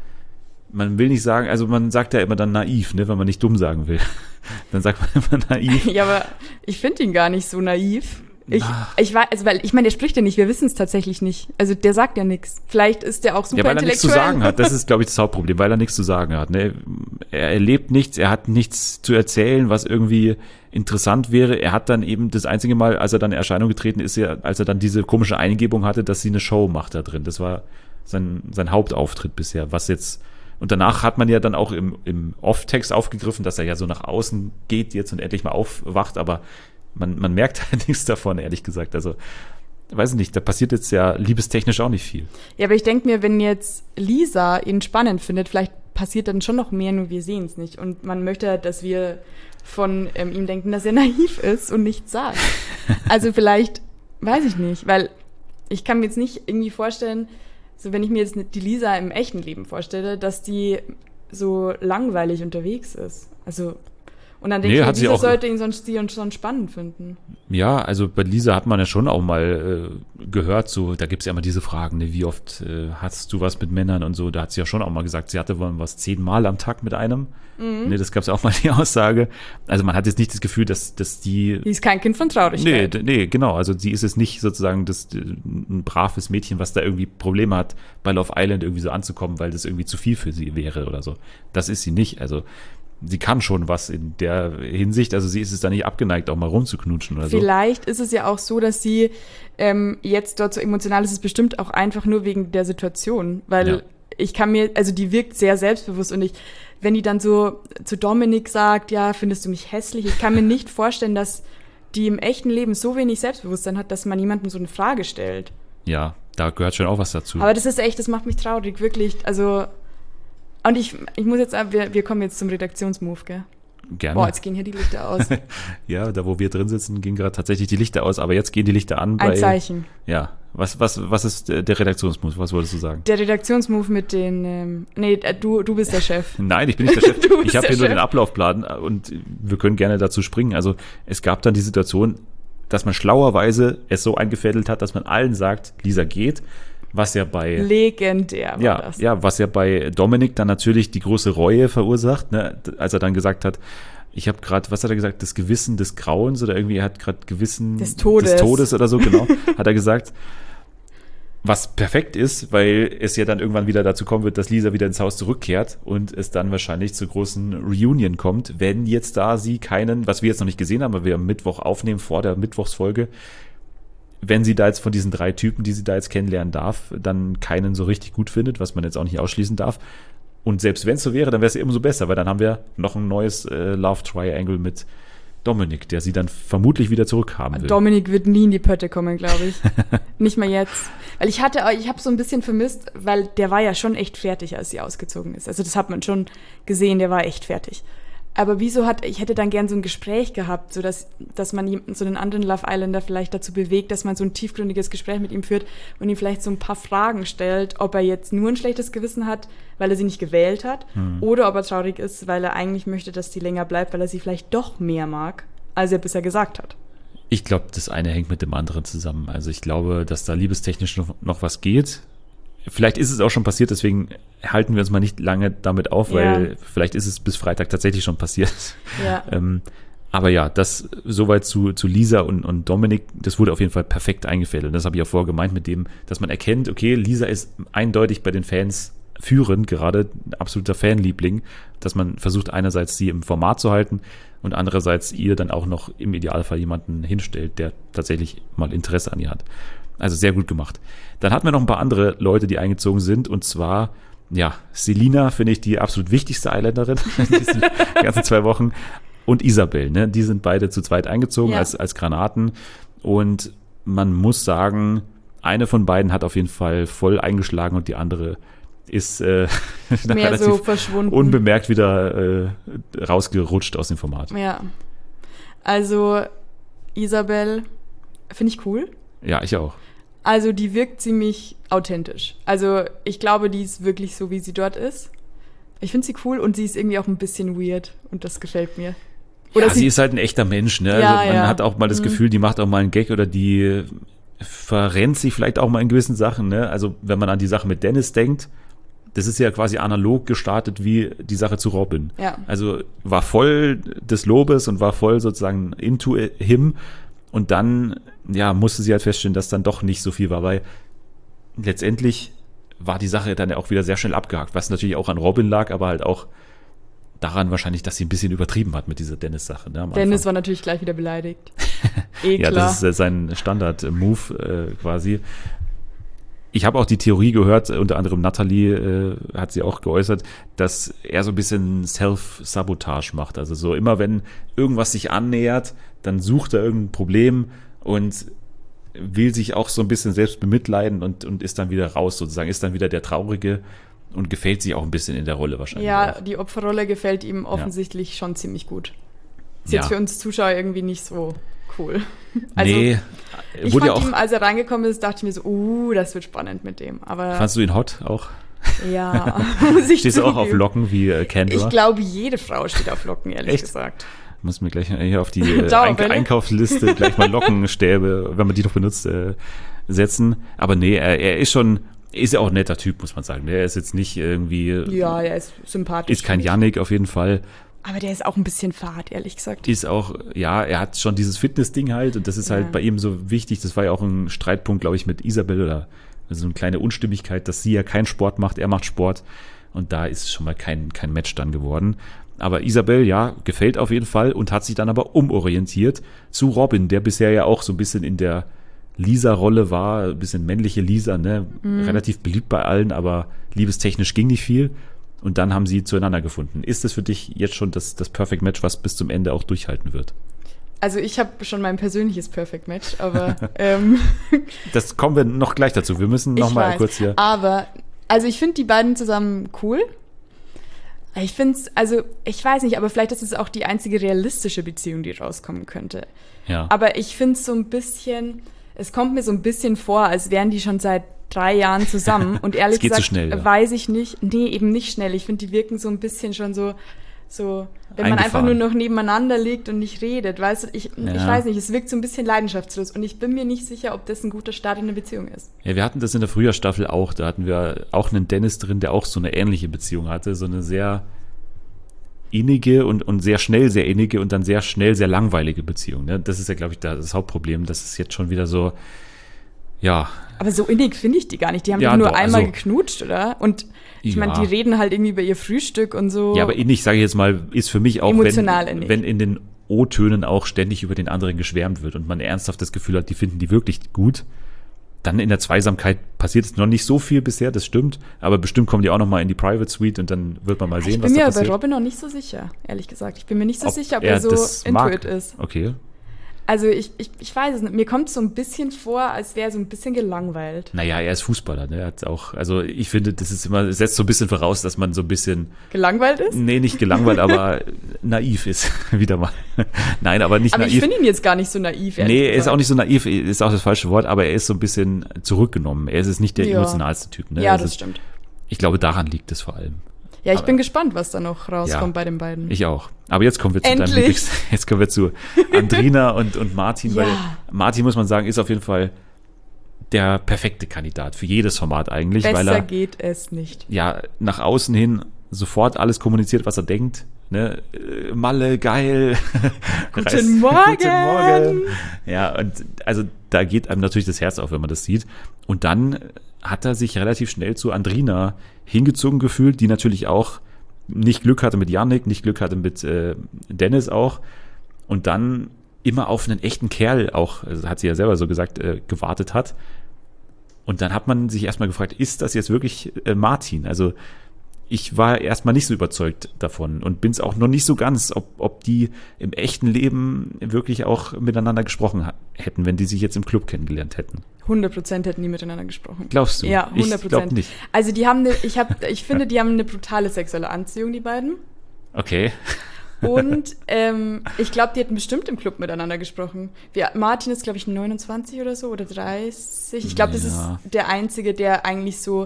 man will nicht sagen, also man sagt ja immer dann naiv, ne, wenn man nicht dumm sagen will. Dann sagt man immer naiv. Ja, aber ich finde ihn gar nicht so naiv. Ich weiß, also weil ich meine, der spricht ja nicht, wir wissen es tatsächlich nicht. Also der sagt ja nichts. Vielleicht ist der auch super Ja, weil er nichts zu intellektuell. sagen hat. Das ist, glaube ich, das Hauptproblem, weil er nichts zu sagen hat. Ne? Er erlebt nichts, er hat nichts zu erzählen, was irgendwie interessant wäre. Er hat dann eben das einzige Mal, als er dann in Erscheinung getreten ist, als er dann diese komische Eingebung hatte, dass sie eine Show macht da drin. Das war sein Hauptauftritt bisher, was jetzt. Und danach hat man ja dann auch im Off-Text aufgegriffen, dass er ja so nach außen geht jetzt und endlich mal aufwacht, aber man merkt halt nichts davon, ehrlich gesagt. Also, weiß ich nicht, da passiert jetzt ja liebestechnisch auch nicht viel. Ja, aber ich denke mir, wenn jetzt Lisa ihn spannend findet, vielleicht passiert dann schon noch mehr, nur wir sehen es nicht. Und man möchte, dass wir von ihm denken, dass er naiv ist und nichts sagt. Also vielleicht, weiß ich nicht, weil ich kann mir jetzt nicht irgendwie vorstellen, so wenn ich mir jetzt die Lisa im echten Leben vorstelle, dass die so langweilig unterwegs ist. Also, und dann denke Nee, ich, hat sie Lisa auch- sollte ihn sonst spannend finden. Ja, also bei Lisa hat man ja schon auch mal gehört, so, da gibt's ja immer diese Fragen, ne, wie oft hast du was mit Männern und so, da hat sie ja schon auch mal gesagt, sie hatte wohl was 10 Mal am Tag mit einem. Ne, das gab's ja auch mal die Aussage. Also man hat jetzt nicht das Gefühl, dass die Die ist kein Kind von Traurigkeit. Nee, genau. Also sie ist es nicht sozusagen ein braves Mädchen, was da irgendwie Probleme hat, bei Love Island irgendwie so anzukommen, weil das irgendwie zu viel für sie wäre oder so. Das ist sie nicht. Also sie kann schon was in der Hinsicht. Also sie ist es da nicht abgeneigt, auch mal rumzuknutschen oder so. Vielleicht ist es ja auch so, dass sie jetzt dort so emotional ist, es bestimmt auch einfach nur wegen der Situation, weil Ja. ich kann mir, also die wirkt sehr selbstbewusst und wenn die dann so zu Dominik sagt, ja, findest du mich hässlich, ich kann mir nicht vorstellen, dass die im echten Leben so wenig Selbstbewusstsein hat, dass man jemandem so eine Frage stellt. Ja, da gehört schon auch was dazu. Aber das ist echt, das macht mich traurig, wirklich, also und ich muss jetzt, wir kommen jetzt zum Redaktionsmove, gell? Gerne. Boah, jetzt gehen hier die Lichter aus. Ja, da wo wir drin sitzen, gehen gerade tatsächlich die Lichter aus, aber jetzt gehen die Lichter an. Ein Zeichen. Ja, was ist der Redaktionsmus? Was wolltest du sagen? Der Redaktionsmove mit den, du bist der Chef. Nein, ich bin nicht der Chef. Du bist Ich habe der hier nur Chef. den Ablaufplan und wir können gerne dazu springen. Also es gab dann die Situation, dass man schlauerweise es so eingefädelt hat, dass man allen sagt, Lisa geht, was ja bei Legendär war das. was ja bei Dominik dann natürlich die große Reue verursacht, ne? Als er dann gesagt hat, ich habe gerade, was hat er gesagt, das Gewissen des Grauens oder irgendwie, er hat gerade Gewissen Des Todes. oder so, genau, hat er gesagt. Was perfekt ist, weil es ja dann irgendwann wieder dazu kommen wird, dass Lisa wieder ins Haus zurückkehrt und es dann wahrscheinlich zur großen Reunion kommt, wenn jetzt da sie keinen, was wir jetzt noch nicht gesehen haben, aber wir am Mittwoch aufnehmen, vor der Mittwochsfolge, wenn sie da jetzt von diesen 3 Typen, die sie da jetzt kennenlernen darf, dann keinen so richtig gut findet, was man jetzt auch nicht ausschließen darf. Und selbst wenn es so wäre, dann wäre es umso besser, weil dann haben wir noch ein neues Love Triangle mit Dominik, der sie dann vermutlich wieder zurückhaben will. Dominik wird nie in die Pötte kommen, glaube ich. Nicht mal jetzt. Weil ich habe so ein bisschen vermisst, weil der war ja schon echt fertig, als sie ausgezogen ist. Also das hat man schon gesehen, der war echt fertig. Aber ich hätte dann gern so ein Gespräch gehabt, so dass man so einen anderen Love Islander vielleicht dazu bewegt, dass man so ein tiefgründiges Gespräch mit ihm führt und ihm vielleicht so ein paar Fragen stellt, ob er jetzt nur ein schlechtes Gewissen hat, weil er sie nicht gewählt hat, oder ob er traurig ist, weil er eigentlich möchte, dass sie länger bleibt, weil er sie vielleicht doch mehr mag, als er bisher gesagt hat. Ich glaube, das eine hängt mit dem anderen zusammen. Also ich glaube, dass da liebestechnisch noch was geht. Vielleicht ist es auch schon passiert, deswegen halten wir uns mal nicht lange damit auf, weil vielleicht ist es bis Freitag tatsächlich schon passiert. Ja. Aber ja, das soweit zu Lisa und Dominik, das wurde auf jeden Fall perfekt eingefädelt. Das habe ich auch vorher gemeint mit dem, dass man erkennt, okay, Lisa ist eindeutig bei den Fans führend, gerade ein absoluter Fanliebling, dass man versucht einerseits sie im Format zu halten und andererseits ihr dann auch noch im Idealfall jemanden hinstellt, der tatsächlich mal Interesse an ihr hat. Also sehr gut gemacht. Dann hatten wir noch ein paar andere Leute, die eingezogen sind, und zwar, ja, Selina finde ich die absolut wichtigste Isländerin in diesen ganzen 2 Wochen, und Isabel, ne? Die sind beide zu zweit eingezogen als Granaten, und man muss sagen, eine von beiden hat auf jeden Fall voll eingeschlagen und die andere ist mehr relativ so verschwunden, unbemerkt wieder rausgerutscht aus dem Format. Ja, also Isabel finde ich cool. Ja, ich auch. Also die wirkt ziemlich authentisch. Also ich glaube, die ist wirklich so, wie sie dort ist. Ich finde sie cool und sie ist irgendwie auch ein bisschen weird und das gefällt mir. Oder ja, sie ist halt ein echter Mensch, ne? Ja, also man hat auch mal das Gefühl, die macht auch mal einen Gag oder die verrennt sich vielleicht auch mal in gewissen Sachen, ne? Also wenn man an die Sache mit Dennis denkt, das ist ja quasi analog gestartet wie die Sache zu Robin. Ja. Also war voll des Lobes und war voll sozusagen into him. Und dann, ja, musste sie halt feststellen, dass dann doch nicht so viel war, weil letztendlich war die Sache dann ja auch wieder sehr schnell abgehakt, was natürlich auch an Robin lag, aber halt auch daran wahrscheinlich, dass sie ein bisschen übertrieben hat mit dieser Dennis-Sache. Ne, Dennis war natürlich gleich wieder beleidigt. Klar. Ja, das ist sein Standard-Move quasi. Ich habe auch die Theorie gehört, unter anderem Natalie hat sie auch geäußert, dass er so ein bisschen Self-Sabotage macht. Also so immer, wenn irgendwas sich annähert, dann sucht er irgendein Problem und will sich auch so ein bisschen selbst bemitleiden und ist dann wieder raus sozusagen, ist dann wieder der Traurige und gefällt sich auch ein bisschen in der Rolle wahrscheinlich. Ja, auch. Die Opferrolle gefällt ihm offensichtlich schon ziemlich gut. Ist Ja. jetzt für uns Zuschauer irgendwie nicht so cool. Also, Nee, ich wurde fand ja auch. ihn, als er reingekommen ist, dachte ich mir so, das wird spannend mit dem. Aber Fandst du ihn hot auch? ja, muss ich Stehst du auch auf zugeben. Locken wie Kendra? Ich glaube, jede Frau steht auf Locken, ehrlich Echt? gesagt. Muss mir gleich hier auf die Dauerwelle. Einkaufsliste gleich mal Lockenstäbe, wenn man die noch benutzt, setzen. Aber nee, er ist ja auch ein netter Typ, muss man sagen. Er ist jetzt nicht irgendwie, Ja, er ist sympathisch. ist kein Yannick auf jeden Fall. Aber der ist auch ein bisschen fad, ehrlich gesagt. Ist auch, ja, er hat schon dieses Fitness-Ding halt und das ist halt bei ihm so wichtig. Das war ja auch ein Streitpunkt, glaube ich, mit Isabel oder so eine kleine Unstimmigkeit, dass sie ja keinen Sport macht, er macht Sport und da ist schon mal kein Match dann geworden. Aber Isabel, ja, gefällt auf jeden Fall und hat sich dann aber umorientiert zu Robin, der bisher ja auch so ein bisschen in der Lisa-Rolle war, ein bisschen männliche Lisa, ne, relativ beliebt bei allen, aber liebestechnisch ging nicht viel. Und dann haben sie zueinander gefunden. Ist das für dich jetzt schon das Perfect Match, was bis zum Ende auch durchhalten wird? Also ich habe schon mein persönliches Perfect Match, aber Das kommen wir noch gleich dazu. Wir müssen noch ich mal weiß. kurz hier. Aber, also ich finde die beiden zusammen cool. Ich finde es, also ich weiß nicht, aber vielleicht ist es auch die einzige realistische Beziehung, die rauskommen könnte. Ja. Aber ich finde es so ein bisschen, es kommt mir so ein bisschen vor, als wären die schon seit 3 Jahren zusammen. Und ehrlich Es geht gesagt, zu schnell, ja. weiß ich nicht. Nee, eben nicht schnell. Ich finde, die wirken so ein bisschen schon so wenn man einfach Eingefahren. nur noch nebeneinander liegt und nicht redet. Weißt du, ich weiß nicht, es wirkt so ein bisschen leidenschaftslos. Und ich bin mir nicht sicher, ob das ein guter Start in eine Beziehung ist. Ja, wir hatten das in der Frühjahrsstaffel auch. Da hatten wir auch einen Dennis drin, der auch so eine ähnliche Beziehung hatte. So eine sehr innige und sehr schnell sehr innige und dann sehr schnell sehr langweilige Beziehung. Ne? Das ist ja, glaube ich, das Hauptproblem. Das ist jetzt schon wieder so, ja. Aber so innig finde ich die gar nicht. Die haben Ja, doch nur doch, einmal also- geknutscht, oder? Und ich meine, Ja. die reden halt irgendwie über ihr Frühstück und so. Ja, aber innig, sage ich jetzt mal, ist für mich auch, Emotional innig. wenn in den O-Tönen auch ständig über den anderen geschwärmt wird und man ernsthaft das Gefühl hat, die finden die wirklich gut. Dann in der Zweisamkeit passiert es noch nicht so viel bisher, das stimmt, aber bestimmt kommen die auch noch mal in die Private Suite und dann wird man mal sehen, was da passiert. Ich bin mir bei Robin noch nicht so sicher, ehrlich gesagt. Ich bin mir nicht so sicher, ob er er so das into mag. it ist. Okay. Also ich weiß es nicht. Mir kommt es so ein bisschen vor, als wäre er so ein bisschen gelangweilt. Naja, er ist Fußballer, ne? Er hat auch, also ich finde, das ist immer, setzt so ein bisschen voraus, dass man so ein bisschen. Gelangweilt ist? Nee, nicht gelangweilt, aber naiv ist. Wieder mal. Nein, aber nicht aber naiv. Ich finde ihn jetzt gar nicht so naiv. Nee, er ist auch nicht so naiv, ist auch das falsche Wort, aber er ist so ein bisschen zurückgenommen. Er ist jetzt nicht der emotionalste Typ, ne? Ja, das stimmt. Ich glaube, daran liegt es vor allem. Ja, ich bin gespannt, was da noch rauskommt bei den beiden. Ich auch. Aber jetzt kommen wir zu deinem Lieblings. Jetzt kommen wir zu Andrina und Martin, weil Martin, muss man sagen, ist auf jeden Fall der perfekte Kandidat für jedes Format eigentlich. Besser weil er, geht es nicht. Ja, nach außen hin sofort alles kommuniziert, was er denkt. Ne? Malle, geil. Guten Morgen. Guten Morgen. Ja, und also da geht einem natürlich das Herz auf, wenn man das sieht. Und dann hat er sich relativ schnell zu Andrina hingezogen gefühlt, die natürlich auch nicht Glück hatte mit Yannick, nicht Glück hatte mit Dennis auch. Und dann immer auf einen echten Kerl auch, also hat sie ja selber so gesagt, gewartet hat. Und dann hat man sich erstmal gefragt, ist das jetzt wirklich Martin? Also ich war erstmal nicht so überzeugt davon und bin es auch noch nicht so ganz, ob die im echten Leben wirklich auch miteinander gesprochen hätten, wenn die sich jetzt im Club kennengelernt hätten. 100% hätten die miteinander gesprochen. Glaubst du? Ja, 100%. Ich glaube nicht. Also ich finde, die haben eine brutale sexuelle Anziehung, die beiden. Okay. Und ich glaube, die hätten bestimmt im Club miteinander gesprochen. Martin ist, glaube ich, 29 oder so oder 30. Ich glaube, das ist der Einzige, der eigentlich so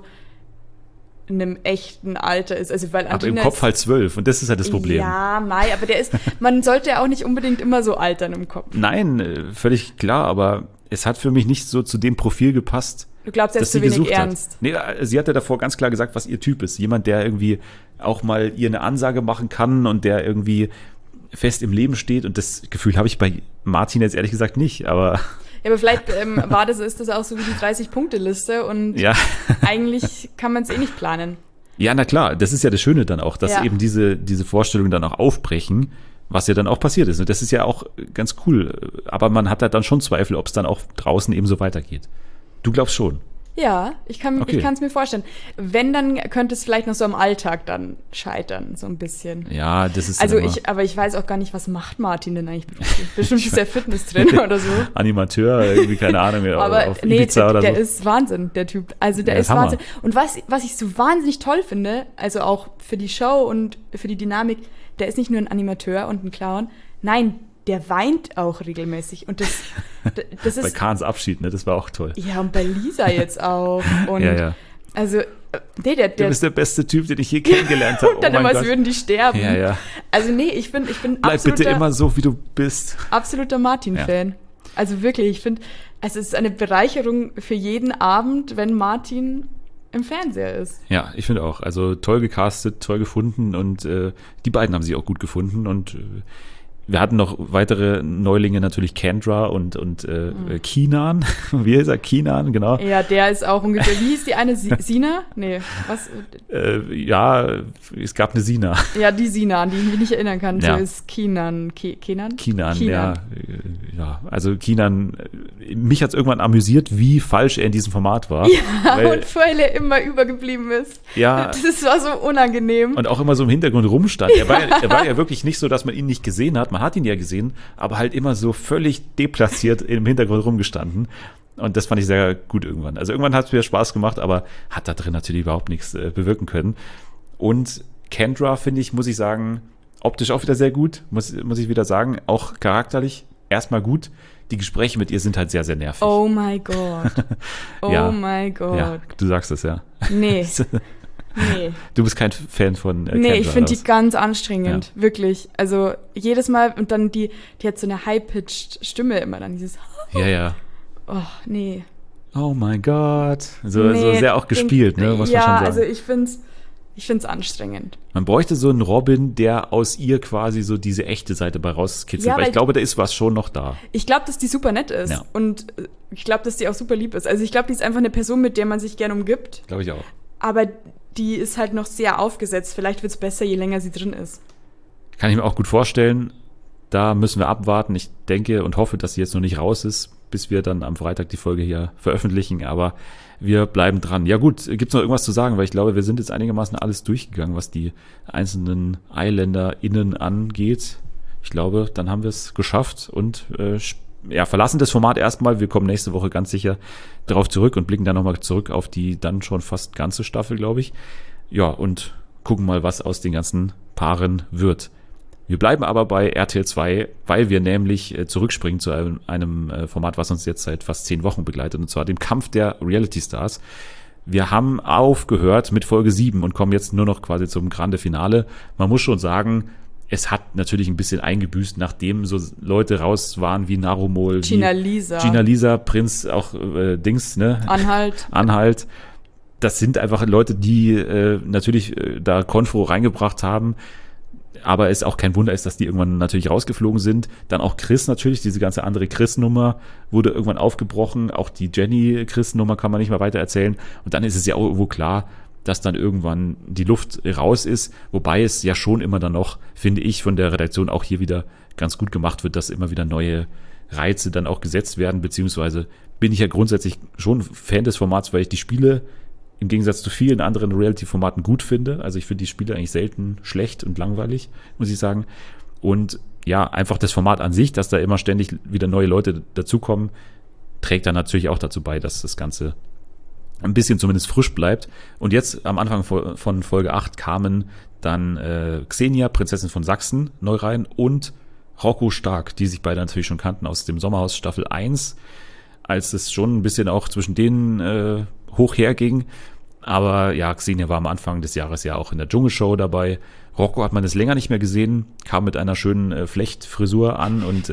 in einem echten Alter ist. Also, weil aber im Kopf halt 12 und das ist halt das Problem. Ja, aber der ist, man sollte ja auch nicht unbedingt immer so altern im Kopf. Nein, völlig klar, aber es hat für mich nicht so zu dem Profil gepasst. Du glaubst, er ist zu wenig ernst. Nee, sie hat ja davor ganz klar gesagt, was ihr Typ ist. Jemand, der irgendwie auch mal ihr eine Ansage machen kann und der irgendwie fest im Leben steht. Und das Gefühl habe ich bei Martin jetzt ehrlich gesagt nicht, aber... Ja, aber vielleicht ist das auch so wie die 30-Punkte-Liste und eigentlich kann man es eh nicht planen. Ja, na klar, das ist ja das Schöne dann auch, dass eben diese Vorstellungen dann auch aufbrechen, was ja dann auch passiert ist. Und das ist ja auch ganz cool. Aber man hat halt dann schon Zweifel, ob es dann auch draußen eben so weitergeht. Du glaubst schon? Ja, ich kann es mir vorstellen. Wenn, dann könnte es vielleicht noch so am Alltag dann scheitern, so ein bisschen. Ja, das ist also aber ich weiß auch gar nicht, was macht Martin denn eigentlich beruflich? Bestimmt ist der Fitnesstrainer oder so. Animateur, irgendwie, keine Ahnung, aber auf Ibiza oder so. Der ist Wahnsinn, der Typ. Also der ist Wahnsinn. Und was ich so wahnsinnig toll finde, also auch für die Show und für die Dynamik, der ist nicht nur ein Animateur und ein Clown, nein, der weint auch regelmäßig. Und das ist... Bei Kahns Abschied, ne? Das war auch toll. Ja, und bei Lisa jetzt auch. Und ja. Also, du bist der beste Typ, den ich je kennengelernt habe. Und dann immer, als würden die sterben. Ja. Also nee, ich bin Bleib bitte immer so, wie du bist. Absoluter Martin-Fan. Ja. Also wirklich, ich finde, es ist eine Bereicherung für jeden Abend, wenn Martin im Fernseher ist. Ja, ich finde auch. Also toll gecastet, toll gefunden und die beiden haben sich auch gut gefunden und wir hatten noch weitere Neulinge, natürlich Kendra und Keenan. Wie heißt er? Keenan, genau. Ja, der ist auch ungefähr. Wie hieß die eine? Sina? Nee, was? Ja, es gab eine Sina. Ja, die Sina, an die ich mich nicht erinnern kann. Ja. So ist Keenan. Keenan, ja. Ja, also Keenan, mich hat es irgendwann amüsiert, wie falsch er in diesem Format war. Ja, und weil er immer übergeblieben ist. Ja. Das war so unangenehm. Und auch immer so im Hintergrund rumstand. Er war ja wirklich nicht so, dass man ihn nicht gesehen hat. Man hat ihn ja gesehen, aber halt immer so völlig deplatziert im Hintergrund rumgestanden. Und das fand ich sehr gut irgendwann. Also irgendwann hat es mir Spaß gemacht, aber hat da drin natürlich überhaupt nichts bewirken können. Und Kendra, finde ich, muss ich sagen, optisch auch wieder sehr gut, muss ich wieder sagen. Auch charakterlich erstmal gut. Die Gespräche mit ihr sind halt sehr, sehr nervig. Oh mein Gott. Oh mein Gott. Ja, du sagst es, ja. Nee. Du bist kein Fan von Kendra? Nee, ich finde die ganz anstrengend, wirklich. Also jedes Mal, und dann die hat so eine high-pitched Stimme immer, dann dieses Ja. Oh, nee. Oh mein Gott. So sehr auch gespielt, ne, muss man schon sagen. Also ich find's anstrengend. Man bräuchte so einen Robin, der aus ihr quasi so diese echte Seite bei rauskitzelt, weil ich glaube, da ist was schon noch da. Ich glaube, dass die super nett ist und ich glaube, dass die auch super lieb ist. Also ich glaube, die ist einfach eine Person, mit der man sich gerne umgibt. Glaube ich auch. Aber die ist halt noch sehr aufgesetzt. Vielleicht wird es besser, je länger sie drin ist. Kann ich mir auch gut vorstellen. Da müssen wir abwarten. Ich denke und hoffe, dass sie jetzt noch nicht raus ist, bis wir dann am Freitag die Folge hier veröffentlichen. Aber wir bleiben dran. Ja gut, gibt's noch irgendwas zu sagen? Weil ich glaube, wir sind jetzt einigermaßen alles durchgegangen, was die einzelnen EyelanderInnen angeht. Ich glaube, dann haben wir es geschafft und verlassen das Format erstmal. Wir kommen nächste Woche ganz sicher darauf zurück und blicken dann nochmal zurück auf die dann schon fast ganze Staffel, glaube ich. Ja, und gucken mal, was aus den ganzen Paaren wird. Wir bleiben aber bei RTL 2, weil wir nämlich zurückspringen zu einem Format, was uns jetzt seit fast 10 Wochen begleitet, und zwar dem Kampf der Reality Stars. Wir haben aufgehört mit Folge 7 und kommen jetzt nur noch quasi zum Grande Finale. Man muss schon sagen, es hat natürlich ein bisschen eingebüßt, nachdem so Leute raus waren wie Narumol, Gina Lisa, Prinz, auch Dings, ne? Anhalt. Das sind einfach Leute, die natürlich da Konfro reingebracht haben. Aber es auch kein Wunder ist, dass die irgendwann natürlich rausgeflogen sind. Dann auch Chris natürlich, diese ganze andere Chris-Nummer wurde irgendwann aufgebrochen. Auch die Jenny-Chris-Nummer kann man nicht mehr weiter erzählen. Und dann ist es ja auch irgendwo klar, dass dann irgendwann die Luft raus ist. Wobei es ja schon immer dann noch, finde ich, von der Redaktion auch hier wieder ganz gut gemacht wird, dass immer wieder neue Reize dann auch gesetzt werden. Beziehungsweise bin ich ja grundsätzlich schon Fan des Formats, weil ich die Spiele im Gegensatz zu vielen anderen Reality-Formaten gut finde. Also ich finde die Spiele eigentlich selten schlecht und langweilig, muss ich sagen. Und ja, einfach das Format an sich, dass da immer ständig wieder neue Leute dazukommen, trägt dann natürlich auch dazu bei, dass das Ganze ein bisschen zumindest frisch bleibt. Und jetzt am Anfang von Folge 8 kamen dann Xenia, Prinzessin von Sachsen, neu rein, und Rocco Stark, die sich beide natürlich schon kannten aus dem Sommerhaus Staffel 1, als es schon ein bisschen auch zwischen denen hoch herging. Aber ja, Xenia war am Anfang des Jahres ja auch in der Dschungelshow dabei. Rocco hat man das länger nicht mehr gesehen, kam mit einer schönen Flechtfrisur an und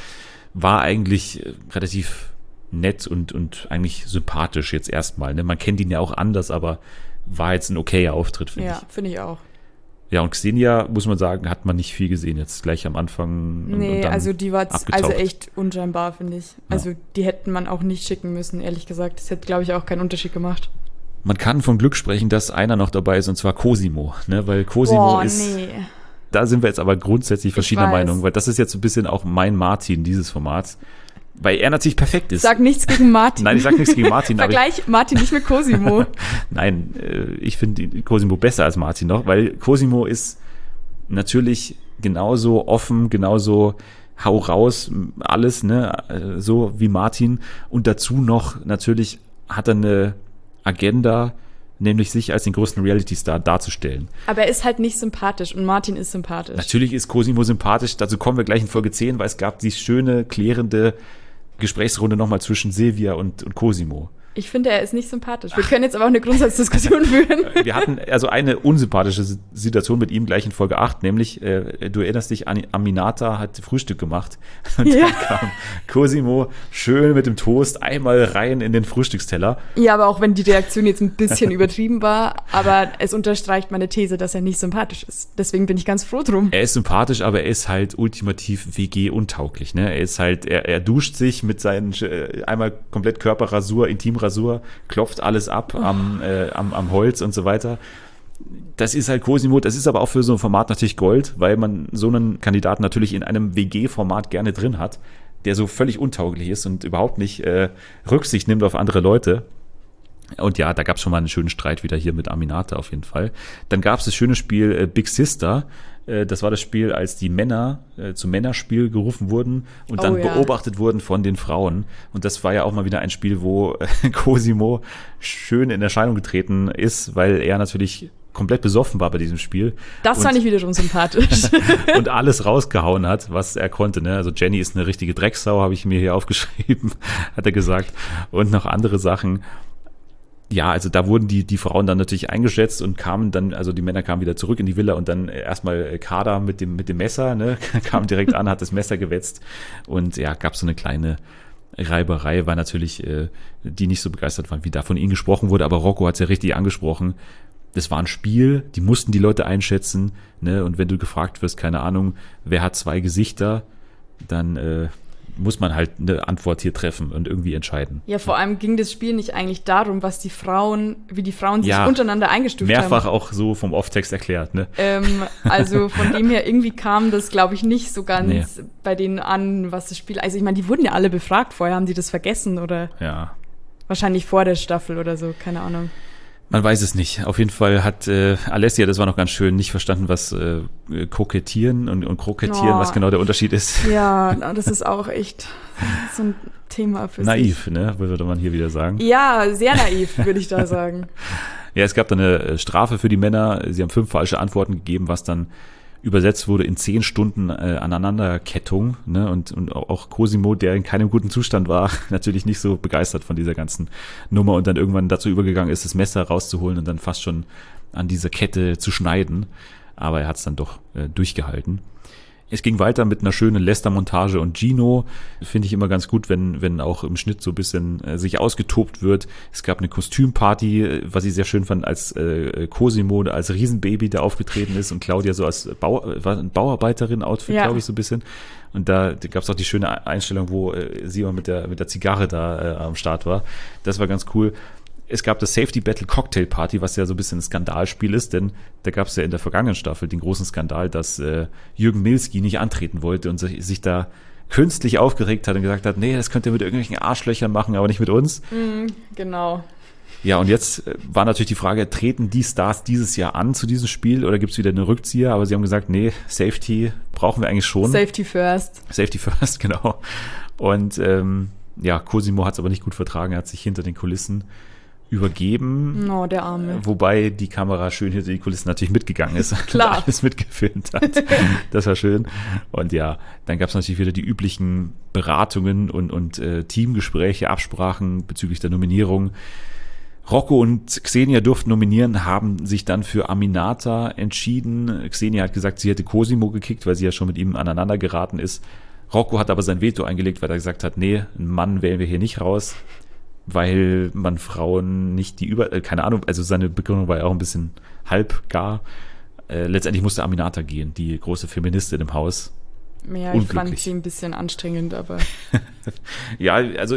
war eigentlich relativ nett und eigentlich sympathisch jetzt erstmal. Ne? Man kennt ihn ja auch anders, aber war jetzt ein okayer Auftritt, finde ich. Ja, finde ich auch. Ja, und Xenia, muss man sagen, hat man nicht viel gesehen jetzt gleich am Anfang. Nee, dann also die war abgetaucht. also echt unscheinbar, finde ich. Also die hätten man auch nicht schicken müssen, ehrlich gesagt. Das hätte, glaube ich, auch keinen Unterschied gemacht. Man kann von Glück sprechen, dass einer noch dabei ist, und zwar Cosimo. Ne? Weil Cosimo ist... Nee. Da sind wir jetzt aber grundsätzlich verschiedener weiß. Meinung, weil das ist jetzt so ein bisschen auch mein Martin dieses Formats. Weil er natürlich perfekt ist. Sag nichts gegen Martin. Nein, ich sag nichts gegen Martin. Vergleich Martin nicht mit Cosimo. Nein, ich finde Cosimo besser als Martin noch, weil Cosimo ist natürlich genauso offen, genauso hau raus, alles, ne, so wie Martin. Und dazu noch, natürlich hat er eine Agenda, nämlich sich als den größten Reality-Star darzustellen. Aber er ist halt nicht sympathisch und Martin ist sympathisch. Natürlich ist Cosimo sympathisch, dazu kommen wir gleich in Folge 10, weil es gab die schöne, klärende Gesprächsrunde nochmal zwischen Silvia und Cosimo. Ich finde, er ist nicht sympathisch. Wir können jetzt aber auch eine Grundsatzdiskussion führen. Wir hatten also eine unsympathische Situation mit ihm gleich in Folge 8, nämlich, du erinnerst dich, Aminata hat Frühstück gemacht. Und Ja. dann kam Cosimo schön mit dem Toast einmal rein in den Frühstücksteller. Ja, aber auch wenn die Reaktion jetzt ein bisschen übertrieben war, aber es unterstreicht meine These, dass er nicht sympathisch ist. Deswegen bin ich ganz froh drum. Er ist sympathisch, aber er ist halt ultimativ WG-untauglich. Ne? Er ist halt, er duscht sich mit seinen einmal komplett Körperrasur, Intimrasur, klopft alles ab am Holz und so weiter. Das ist halt Cosimo, das ist aber auch für so ein Format natürlich Gold, weil man so einen Kandidaten natürlich in einem WG-Format gerne drin hat, der so völlig untauglich ist und überhaupt nicht Rücksicht nimmt auf andere Leute. Und ja, da gab es schon mal einen schönen Streit wieder hier mit Aminata auf jeden Fall. Dann gab es das schöne Spiel Big Sister. Das war das Spiel, als die Männer zum Männerspiel gerufen wurden und dann beobachtet wurden von den Frauen. Und das war ja auch mal wieder ein Spiel, wo Cosimo schön in Erscheinung getreten ist, weil er natürlich komplett besoffen war bei diesem Spiel. Das fand ich wiederum sympathisch. Und alles rausgehauen hat, was er konnte. Ne? Also Jenny ist eine richtige Drecksau, habe ich mir hier aufgeschrieben, hat er gesagt. Und noch andere Sachen. Ja, also da wurden die Frauen dann natürlich eingeschätzt und kamen dann, also die Männer kamen wieder zurück in die Villa und dann erstmal Kader mit dem Messer, ne, kam direkt an, hat das Messer gewetzt und ja, gab so eine kleine Reiberei, weil natürlich die nicht so begeistert waren, wie da von ihnen gesprochen wurde, aber Rocco hat es ja richtig angesprochen. Das war ein Spiel, die mussten die Leute einschätzen, ne, und wenn du gefragt wirst, keine Ahnung, wer hat 2 Gesichter, dann muss man halt eine Antwort hier treffen und irgendwie entscheiden. Ja, vor allem ging das Spiel nicht eigentlich darum, wie die Frauen sich Ja, untereinander eingestuft Mehrfach haben. auch so vom Off-Text erklärt, ne? Also von dem her, irgendwie kam das, glaube ich, nicht so ganz Nee. bei denen an, was das Spiel, also ich meine, die wurden ja alle befragt vorher, haben die das vergessen oder Ja. wahrscheinlich vor der Staffel oder so, keine Ahnung. Man weiß es nicht. Auf jeden Fall hat Alessia, das war noch ganz schön, nicht verstanden, was kokettieren und krokettieren, Oh. was genau der Unterschied ist. Ja, das ist auch echt so ein Thema für Naiv, ne? Würde man hier wieder sagen. sich. Ja, sehr naiv, würde ich da sagen. Ja, es gab dann eine Strafe für die Männer. Sie haben 5 falsche Antworten gegeben, was dann übersetzt wurde in 10 Stunden Aneinanderkettung. Ne? Und auch Cosimo, der in keinem guten Zustand war, natürlich nicht so begeistert von dieser ganzen Nummer und dann irgendwann dazu übergegangen ist, das Messer rauszuholen und dann fast schon an dieser Kette zu schneiden. Aber er hat es dann doch durchgehalten. Es ging weiter mit einer schönen Lester-Montage und Gino. Finde ich immer ganz gut, wenn auch im Schnitt so ein bisschen sich ausgetobt wird. Es gab eine Kostümparty, was ich sehr schön fand, als Cosimo als Riesenbaby da aufgetreten ist und Claudia so als Bauarbeiterin-Outfit, Ja. glaube ich, so ein bisschen. Und da gab es auch die schöne Einstellung, wo sie mal mit der Zigarre da am Start war. Das war ganz cool. Es gab das Safety Battle Cocktail Party, was ja so ein bisschen ein Skandalspiel ist, denn da gab es ja in der vergangenen Staffel den großen Skandal, dass Jürgen Milski nicht antreten wollte und sich da künstlich aufgeregt hat und gesagt hat, nee, das könnt ihr mit irgendwelchen Arschlöchern machen, aber nicht mit uns. Genau. Ja, und jetzt war natürlich die Frage, treten die Stars dieses Jahr an zu diesem Spiel oder gibt es wieder einen Rückzieher? Aber sie haben gesagt, nee, Safety brauchen wir eigentlich schon. Safety first. Safety first, genau. Und ja, Cosimo hat es aber nicht gut vertragen, er hat sich hinter den Kulissen übergeben. Oh, der Arme. Wobei die Kamera schön hinter die Kulissen natürlich mitgegangen ist. Klar. Und alles mitgefilmt hat. Das war schön. Und ja, dann gab es natürlich wieder die üblichen Beratungen und Teamgespräche, Absprachen bezüglich der Nominierung. Rocco und Xenia durften nominieren, haben sich dann für Aminata entschieden. Xenia hat gesagt, sie hätte Cosimo gekickt, weil sie ja schon mit ihm aneinander geraten ist. Rocco hat aber sein Veto eingelegt, weil er gesagt hat, nee, einen Mann wählen wir hier nicht raus, weil man Frauen nicht keine Ahnung, also seine Begründung war ja auch ein bisschen halbgar. Letztendlich musste Aminata gehen, die große Feministin im Haus. Ja, ich fand Unglücklich. sie ein bisschen anstrengend, aber Ja, also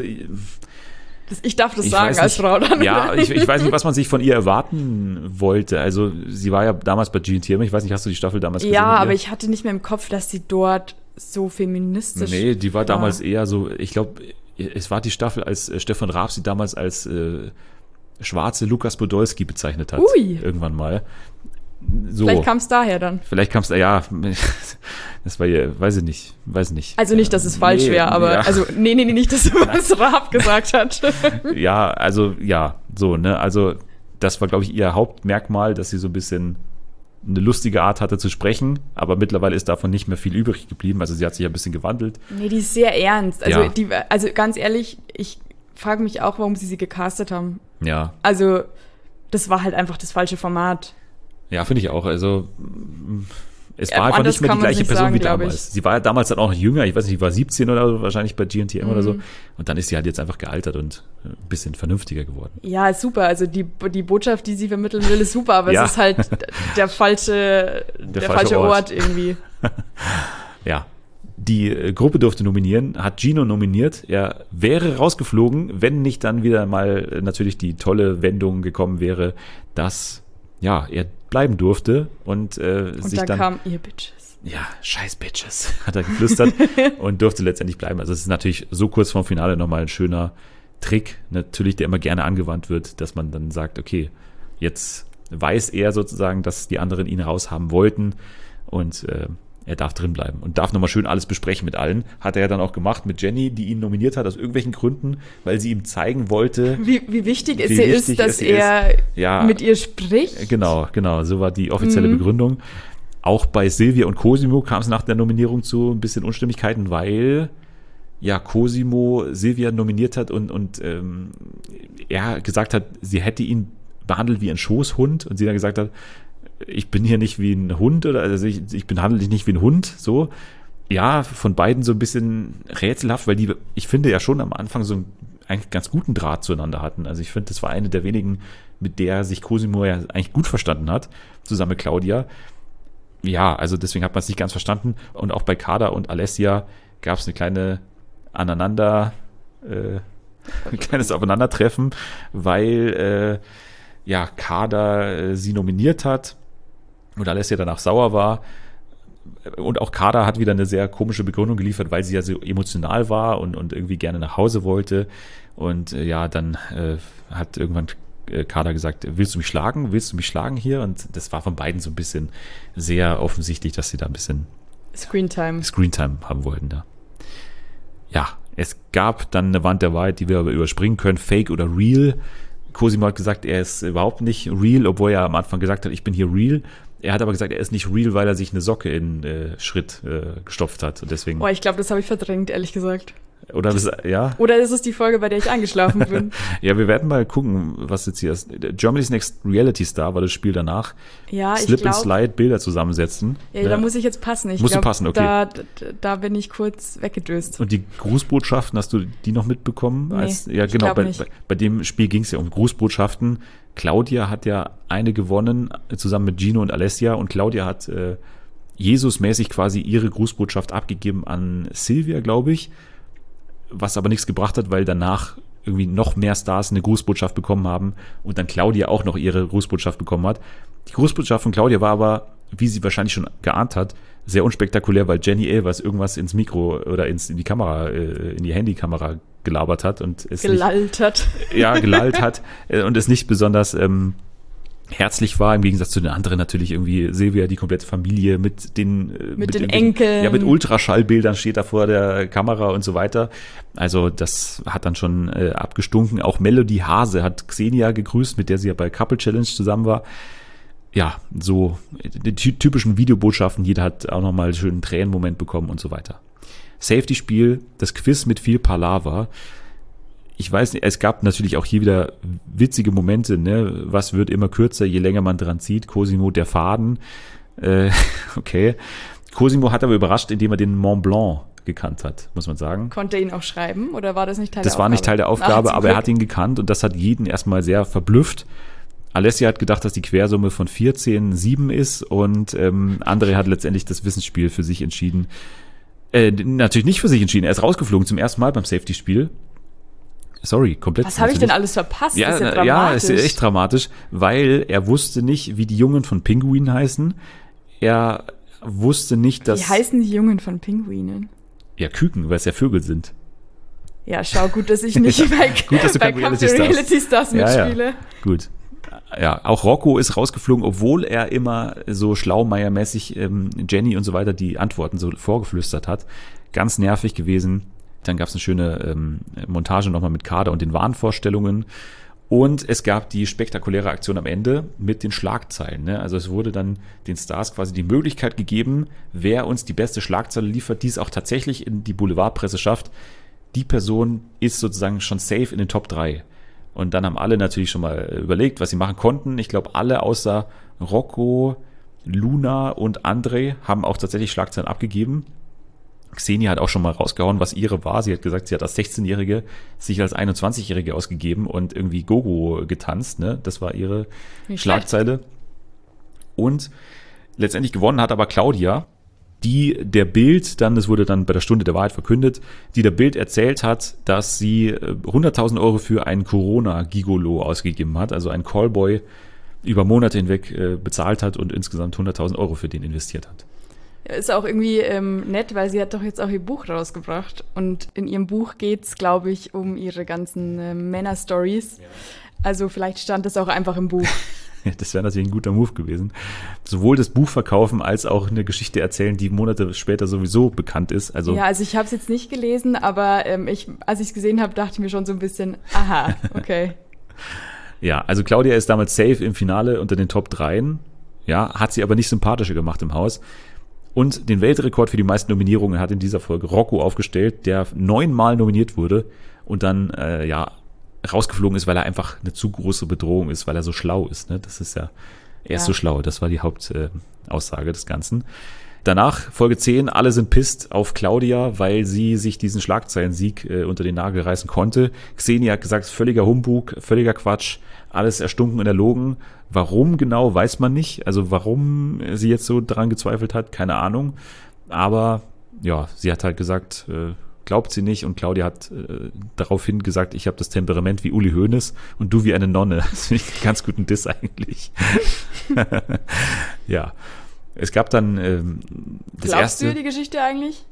ich darf das ich sagen weiß als nicht, Frau dann. ja, ich weiß nicht, was man sich von ihr erwarten wollte. Also sie war ja damals bei GNTM, ich weiß nicht, hast du die Staffel damals gesehen? Ja, mit aber ihr? ich hatte nicht mehr im Kopf, dass sie dort so feministisch Nee, die war damals eher so, ich glaube, es war die Staffel, als Stefan Raab sie damals als schwarze Lukas Podolski bezeichnet hat. Ui. Irgendwann mal. So. Vielleicht kam es daher dann. Vielleicht kam es, ja, das war ja, weiß ich nicht. Also nicht, dass es falsch Nee, wäre, aber ja. also nee, nicht, dass was Raab gesagt hat. Ja, also, ja, so, ne, also, das war, glaube ich, ihr Hauptmerkmal, dass sie so ein bisschen eine lustige Art hatte zu sprechen, aber mittlerweile ist davon nicht mehr viel übrig geblieben, also sie hat sich ein bisschen gewandelt. Nee, die ist sehr ernst. Also, Ja. also ganz ehrlich, ich frage mich auch, warum sie gecastet haben. Ja, Also, das war halt einfach das falsche Format. ja, finde ich auch, also, es Ja, war einfach anders nicht mehr kann die man's gleiche nicht Person sagen, wie glaub damals. ich. Sie war ja damals dann auch noch jünger, ich weiß nicht, die war 17 oder so, wahrscheinlich bei GNTM oder Mhm. so, und dann ist sie halt jetzt einfach gealtert und ein bisschen vernünftiger geworden. Ja, ist super. Also die Botschaft, die sie vermitteln will, ist super, aber Ja. es ist halt der falsche falsche Ort irgendwie. Ja, die Gruppe durfte nominieren, hat Gino nominiert. Er wäre rausgeflogen, wenn nicht dann wieder mal natürlich die tolle Wendung gekommen wäre, dass ja, er bleiben durfte und Und sich dann dann kam ihr Bitches. ja, scheiß Bitches, hat er geflüstert und durfte letztendlich bleiben. Also es ist natürlich so kurz vorm Finale nochmal ein schöner Trick, natürlich, der immer gerne angewandt wird, dass man dann sagt, okay, jetzt weiß er sozusagen, dass die anderen ihn raushaben wollten und er darf drin bleiben und darf nochmal schön alles besprechen mit allen. Hat er ja dann auch gemacht mit Jenny, die ihn nominiert hat aus irgendwelchen Gründen, weil sie ihm zeigen wollte. Wie wichtig es Wie ihr wichtig ist, dass es ihr er Ja, mit ihr spricht. Genau, so war die offizielle Begründung. Auch bei Silvia und Cosimo kam es nach der Nominierung zu ein bisschen Unstimmigkeiten, weil ja Cosimo Silvia nominiert hat und er gesagt hat, sie hätte ihn behandelt wie ein Schoßhund und sie dann gesagt hat, ich bin hier nicht wie ein Hund oder also ich behandle dich nicht wie ein Hund, so. Ja, von beiden so ein bisschen rätselhaft, weil die, ich finde ja schon am Anfang so einen eigentlich ganz guten Draht zueinander hatten. Also ich finde, das war eine der wenigen, mit der sich Cosimo ja eigentlich gut verstanden hat, zusammen mit Claudia. Ja, also deswegen hat man es nicht ganz verstanden. Und auch bei Kada und Alessia gab es eine kleine ein kleines Aufeinandertreffen, weil Kader sie nominiert hat und Alessia danach sauer war. Und auch Kader hat wieder eine sehr komische Begründung geliefert, weil sie ja so emotional war und irgendwie gerne nach Hause wollte. Und dann hat irgendwann Kader gesagt, willst du mich schlagen? Willst du mich schlagen hier? Und das war von beiden so ein bisschen sehr offensichtlich, dass sie da ein bisschen Screentime haben wollten da. Ja, es gab dann eine Wand der Wahrheit, die wir aber überspringen können, Fake oder Real. Cosimo hat gesagt, er ist überhaupt nicht real, obwohl er am Anfang gesagt hat, ich bin hier real. Er hat aber gesagt, er ist nicht real, weil er sich eine Socke in Schritt gestopft hat. Und deswegen. Boah, ich glaube, das habe ich verdrängt, ehrlich gesagt. Oder ist es die Folge, bei der ich eingeschlafen bin? Ja, wir werden mal gucken, was jetzt hier ist. Germany's Next Reality Star war das Spiel danach. Ja, Slip and Slide, Bilder zusammensetzen. Ja, da muss ich jetzt passen. Musst du passen, okay. Da bin ich kurz weggedöst. Und die Grußbotschaften, hast du die noch mitbekommen? Nee, genau. Bei dem Spiel ging es ja um Grußbotschaften. Claudia hat ja eine gewonnen, zusammen mit Gino und Alessia. Und Claudia hat Jesus-mäßig quasi ihre Grußbotschaft abgegeben an Silvia, glaube ich. Was aber nichts gebracht hat, weil danach irgendwie noch mehr Stars eine Grußbotschaft bekommen haben und dann Claudia auch noch ihre Grußbotschaft bekommen hat. Die Grußbotschaft von Claudia war aber, wie sie wahrscheinlich schon geahnt hat, sehr unspektakulär, weil Jenny Elvers irgendwas ins Mikro oder in die Kamera, in die Handykamera gelabert hat und es gelallt hat und es nicht besonders herzlich war, im Gegensatz zu den anderen natürlich irgendwie Silvia, die komplette Familie mit den Enkeln. Ja, mit Ultraschallbildern steht da vor der Kamera und so weiter. Also das hat dann schon abgestunken. Auch Melody Hase hat Xenia gegrüßt, mit der sie ja bei Couple Challenge zusammen war. Ja, so die typischen Videobotschaften, jeder hat auch nochmal einen schönen Tränenmoment bekommen und so weiter. Safety-Spiel, das Quiz mit viel Palaver. Ich weiß nicht, es gab natürlich auch hier wieder witzige Momente, ne? Was wird immer kürzer, je länger man dran zieht. Cosimo, der Faden. Okay. Cosimo hat aber überrascht, indem er den Mont Blanc gekannt hat, muss man sagen. Konnte er ihn auch schreiben oder war das nicht Teil der Aufgabe? Das war nicht Teil der Aufgabe, aber er hat ihn gekannt und das hat jeden erstmal sehr verblüfft. Alessia hat gedacht, dass die Quersumme von 14 7 ist und André hat letztendlich das Wissensspiel für sich entschieden. Natürlich nicht für sich entschieden, er ist rausgeflogen zum ersten Mal beim Safety-Spiel. Sorry, komplett. Was habe ich denn alles verpasst? Ja, das ist ja dramatisch. Ist echt dramatisch, weil er wusste nicht, wie die Jungen von Pinguinen heißen. Er wusste nicht, dass... Wie heißen die Jungen von Pinguinen? Ja, Küken, weil es ja Vögel sind. Ja, schau, gut, dass ich nicht bei Reality Stars mitspiele. Ja. Gut. Ja, auch Rocco ist rausgeflogen, obwohl er immer so schlaumeiermäßig Jenny und so weiter die Antworten so vorgeflüstert hat. Ganz nervig gewesen. Dann gab es eine schöne Montage nochmal mit Kader und den Wahnvorstellungen. Und es gab die spektakuläre Aktion am Ende mit den Schlagzeilen. Ne? Also es wurde dann den Stars quasi die Möglichkeit gegeben, wer uns die beste Schlagzeile liefert, die es auch tatsächlich in die Boulevardpresse schafft. Die Person ist sozusagen schon safe in den Top 3. Und dann haben alle natürlich schon mal überlegt, was sie machen konnten. Ich glaube, alle außer Rocco, Luna und André haben auch tatsächlich Schlagzeilen abgegeben. Xenia hat auch schon mal rausgehauen, was ihre war. Sie hat gesagt, sie hat als 16-Jährige sich als 21-Jährige ausgegeben und irgendwie Gogo getanzt. Ne? Das war ihre Schlagzeile. Und letztendlich gewonnen hat aber Claudia, die der Bild dann, das wurde dann bei der Stunde der Wahrheit verkündet, die der Bild erzählt hat, dass sie 100.000 Euro für einen Corona-Gigolo ausgegeben hat, also einen Callboy über Monate hinweg bezahlt hat und insgesamt 100.000 Euro für den investiert hat. Ist auch irgendwie nett, weil sie hat doch jetzt auch ihr Buch rausgebracht. Und in ihrem Buch geht's, glaube ich, um ihre ganzen Männer-Stories. Ja. Also vielleicht stand das auch einfach im Buch. Das wäre natürlich ein guter Move gewesen. Sowohl das Buch verkaufen, als auch eine Geschichte erzählen, die Monate später sowieso bekannt ist. Also ich habe es jetzt nicht gelesen, aber als ich es gesehen habe, dachte ich mir schon so ein bisschen, aha, okay. Ja, also Claudia ist damals safe im Finale unter den Top 3. Ja, hat sie aber nicht sympathischer gemacht im Haus. Und den Weltrekord für die meisten Nominierungen hat in dieser Folge Rocco aufgestellt, der 9-mal nominiert wurde und dann rausgeflogen ist, weil er einfach eine zu große Bedrohung ist, weil er so schlau ist. Ne? Das ist er ist so schlau. Das war die Hauptaussage des Ganzen. Danach, Folge 10, alle sind pisst auf Claudia, weil sie sich diesen Schlagzeilensieg unter den Nagel reißen konnte. Xenia hat gesagt, völliger Humbug, völliger Quatsch, alles erstunken und erlogen. Warum genau, weiß man nicht. Also warum sie jetzt so daran gezweifelt hat, keine Ahnung. Aber ja, sie hat halt gesagt, glaubt sie nicht und Claudia hat daraufhin gesagt, ich habe das Temperament wie Uli Hoeneß und du wie eine Nonne. Das finde ich einen ganz guten Diss eigentlich. Ja, es gab dann das Glaubst erste... du die Geschichte eigentlich?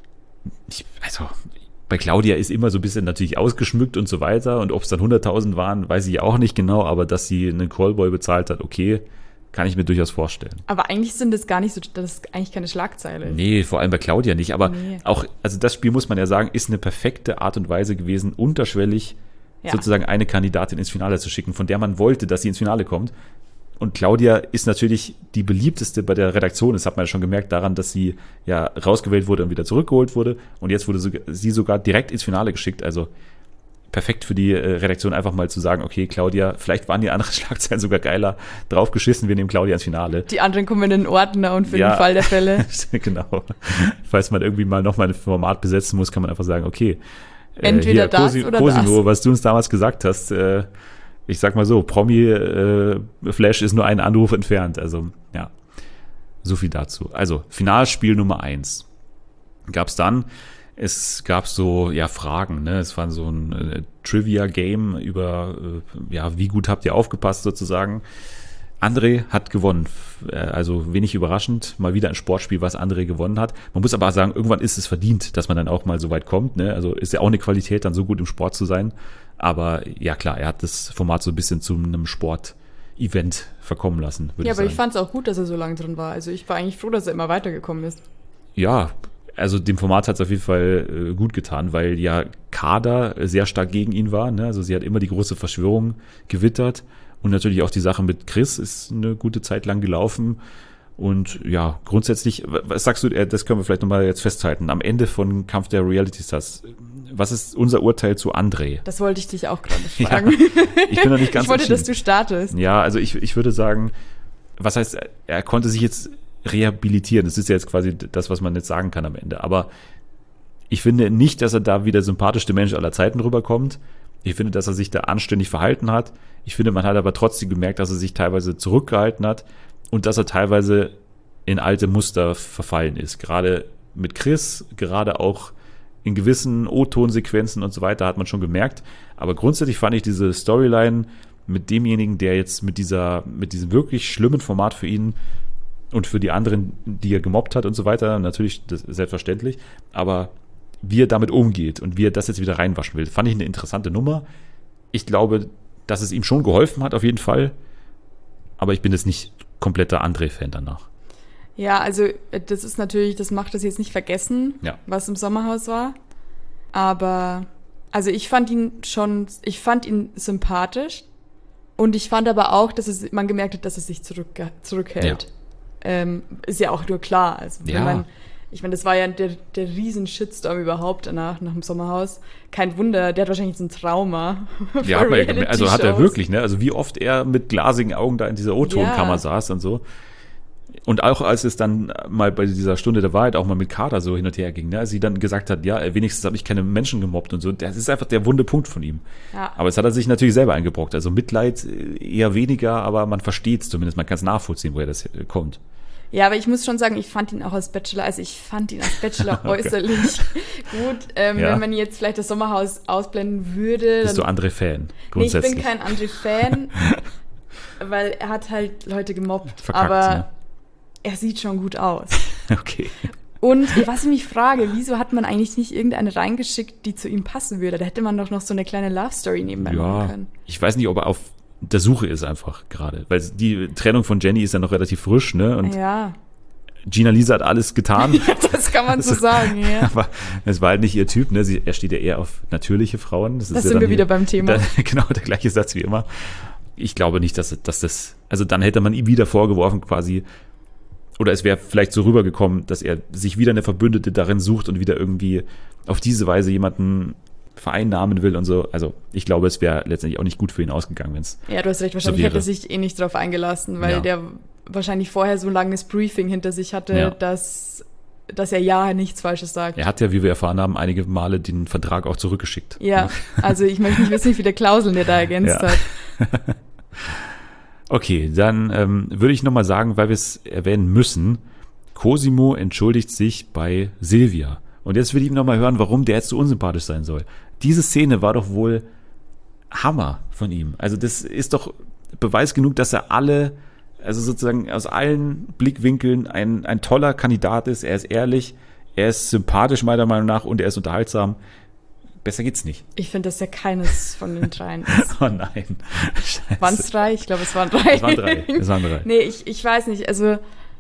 Also bei Claudia ist immer so ein bisschen natürlich ausgeschmückt und so weiter und ob es dann 100.000 waren, weiß ich auch nicht genau, aber dass sie einen Callboy bezahlt hat, okay, kann ich mir durchaus vorstellen. Aber eigentlich sind das gar nicht so, das ist eigentlich keine Schlagzeile. Nee, vor allem bei Claudia nicht, aber Nee. auch, also das Spiel muss man ja sagen, ist eine perfekte Art und Weise gewesen, unterschwellig Ja. sozusagen eine Kandidatin ins Finale zu schicken, von der man wollte, dass sie ins Finale kommt. Und Claudia ist natürlich die beliebteste bei der Redaktion. Das hat man ja schon gemerkt daran, dass sie ja rausgewählt wurde und wieder zurückgeholt wurde. Und jetzt wurde sie sogar direkt ins Finale geschickt. Also perfekt für die Redaktion einfach mal zu sagen, okay, Claudia, vielleicht waren die anderen Schlagzeilen sogar geiler, draufgeschissen, wir nehmen Claudia ins Finale. Die anderen kommen in den Ordner und für Ja. den Fall der Fälle. Genau. Falls man irgendwie mal nochmal ein Format besetzen muss, kann man einfach sagen, okay, Entweder das oder Cosimo, das. was du uns damals gesagt hast, ich sag mal so, Promi-Flash ist nur einen Anruf entfernt. Also, ja, so viel dazu. Also, Finalspiel Nummer 1 gab's dann. Es gab so, ja, Fragen, ne? Es war so ein Trivia-Game über, ja, wie gut habt ihr aufgepasst sozusagen. André hat gewonnen, also wenig überraschend, mal wieder ein Sportspiel, was André gewonnen hat. Man muss aber sagen, irgendwann ist es verdient, dass man dann auch mal so weit kommt, ne? Also ist ja auch eine Qualität, dann so gut im Sport zu sein. Aber ja klar, er hat das Format so ein bisschen zu einem Sport-Event verkommen lassen, würde Ja, ich aber sagen. ich fand es auch gut, dass er so lange drin war. Also ich war eigentlich froh, dass er immer weitergekommen ist. Ja, also dem Format hat es auf jeden Fall gut getan, weil ja Kader sehr stark gegen ihn war, ne? Also sie hat immer die große Verschwörung gewittert. Und natürlich auch die Sache mit Chris ist eine gute Zeit lang gelaufen. Und ja, grundsätzlich, was sagst du, das können wir vielleicht nochmal jetzt festhalten, am Ende von Kampf der Reality Stars, was ist unser Urteil zu André? Das wollte ich dich auch gerade Ja, fragen. ich bin noch nicht ganz Ich wollte, dass entschieden. du startest. Ja, also ich würde sagen, was heißt, er konnte sich jetzt rehabilitieren. Das ist ja jetzt quasi das, was man jetzt sagen kann am Ende. Aber ich finde nicht, dass er da wie der sympathischste Mensch aller Zeiten rüberkommt. Ich finde, dass er sich da anständig verhalten hat. Ich finde, man hat aber trotzdem gemerkt, dass er sich teilweise zurückgehalten hat und dass er teilweise in alte Muster verfallen ist. Gerade mit Chris, gerade auch in gewissen O-Ton-Sequenzen und so weiter hat man schon gemerkt. Aber grundsätzlich fand ich diese Storyline mit demjenigen, der jetzt mit diesem wirklich schlimmen Format für ihn und für die anderen, die er gemobbt hat und so weiter, natürlich das ist selbstverständlich, aber wie er damit umgeht und wie er das jetzt wieder reinwaschen will, fand ich eine interessante Nummer. Ich glaube, dass es ihm schon geholfen hat, auf jeden Fall. Aber ich bin jetzt nicht kompletter André-Fan danach. Ja, also das ist natürlich, das macht das jetzt nicht vergessen, Ja. was im Sommerhaus war. Aber, also ich fand ihn sympathisch. Und ich fand aber auch, dass man gemerkt hat, dass es sich zurückhält. Ist ja auch nur klar. Also wenn Ja. ich meine, das war ja der riesen Shitstorm überhaupt nach dem Sommerhaus. Kein Wunder, der hat wahrscheinlich so ein Trauma. Ja, vor hat man ja gemerkt. Also hat er Reality-Shows. wirklich, ne? Also wie oft er mit glasigen Augen da in dieser O-Tonkammer Ja. saß und so. Und auch als es dann mal bei dieser Stunde der Wahrheit auch mal mit Kader so hin und her ging, ne? Als sie dann gesagt hat, ja, wenigstens habe ich keine Menschen gemobbt und so. Das ist einfach der wunde Punkt von ihm. Ja. Aber jetzt hat er sich natürlich selber eingebrockt. Also Mitleid eher weniger, aber man versteht es zumindest. Man kann es nachvollziehen, woher das kommt. Ja, aber ich muss schon sagen, ich fand ihn auch als Bachelor äußerlich gut. Ja. Wenn man jetzt vielleicht das Sommerhaus ausblenden würde. Bist du dann- André-Fan, Nee, ich grundsätzlich? bin kein André-Fan, weil er hat halt Leute gemobbt. Verkackt, aber ne? er sieht schon gut aus. Okay. Und was ich mich frage, wieso hat man eigentlich nicht irgendeine reingeschickt, die zu ihm passen würde? Da hätte man doch noch so eine kleine Love-Story nebenbei machen Ja, können. ich weiß nicht, ob er auf der Suche ist einfach gerade. Weil die Trennung von Jenny ist ja noch relativ frisch, ne? Und Ja, Gina Lisa hat alles getan. das kann man so sagen, ja. Aber es war halt nicht ihr Typ, ne? Er steht ja eher auf natürliche Frauen. Das Da ist ja sind dann wir wieder beim Thema. Genau, der gleiche Satz wie immer. Ich glaube nicht, dass das, also dann hätte man ihm wieder vorgeworfen quasi, oder es wäre vielleicht so rübergekommen, dass er sich wieder eine Verbündete darin sucht und wieder irgendwie auf diese Weise jemanden vereinnahmen will und so. Also ich glaube, es wäre letztendlich auch nicht gut für ihn ausgegangen, wenn es Ja, du hast recht, wahrscheinlich so hätte wäre. er sich eh nicht drauf eingelassen, weil Ja. der wahrscheinlich vorher so ein langes Briefing hinter sich hatte, Ja. dass er ja nichts Falsches sagt. Er hat ja, wie wir erfahren haben, einige Male den Vertrag auch zurückgeschickt. Ja, also ich möchte nicht wissen, wie viele Klauseln der da ergänzt Ja. hat. Okay, dann würde ich nochmal sagen, weil wir es erwähnen müssen, Cosimo entschuldigt sich bei Silvia. Und jetzt will ich nochmal hören, warum der jetzt so unsympathisch sein soll. Diese Szene war doch wohl Hammer von ihm. Also das ist doch Beweis genug, dass er also sozusagen aus allen Blickwinkeln ein toller Kandidat ist. Er ist ehrlich, er ist sympathisch meiner Meinung nach und er ist unterhaltsam. Besser geht's nicht. Ich finde, dass er keines von den dreien ist. Oh nein. Waren es 3? Ich glaube, es waren 3. Es waren drei. Nee, ich weiß nicht. Also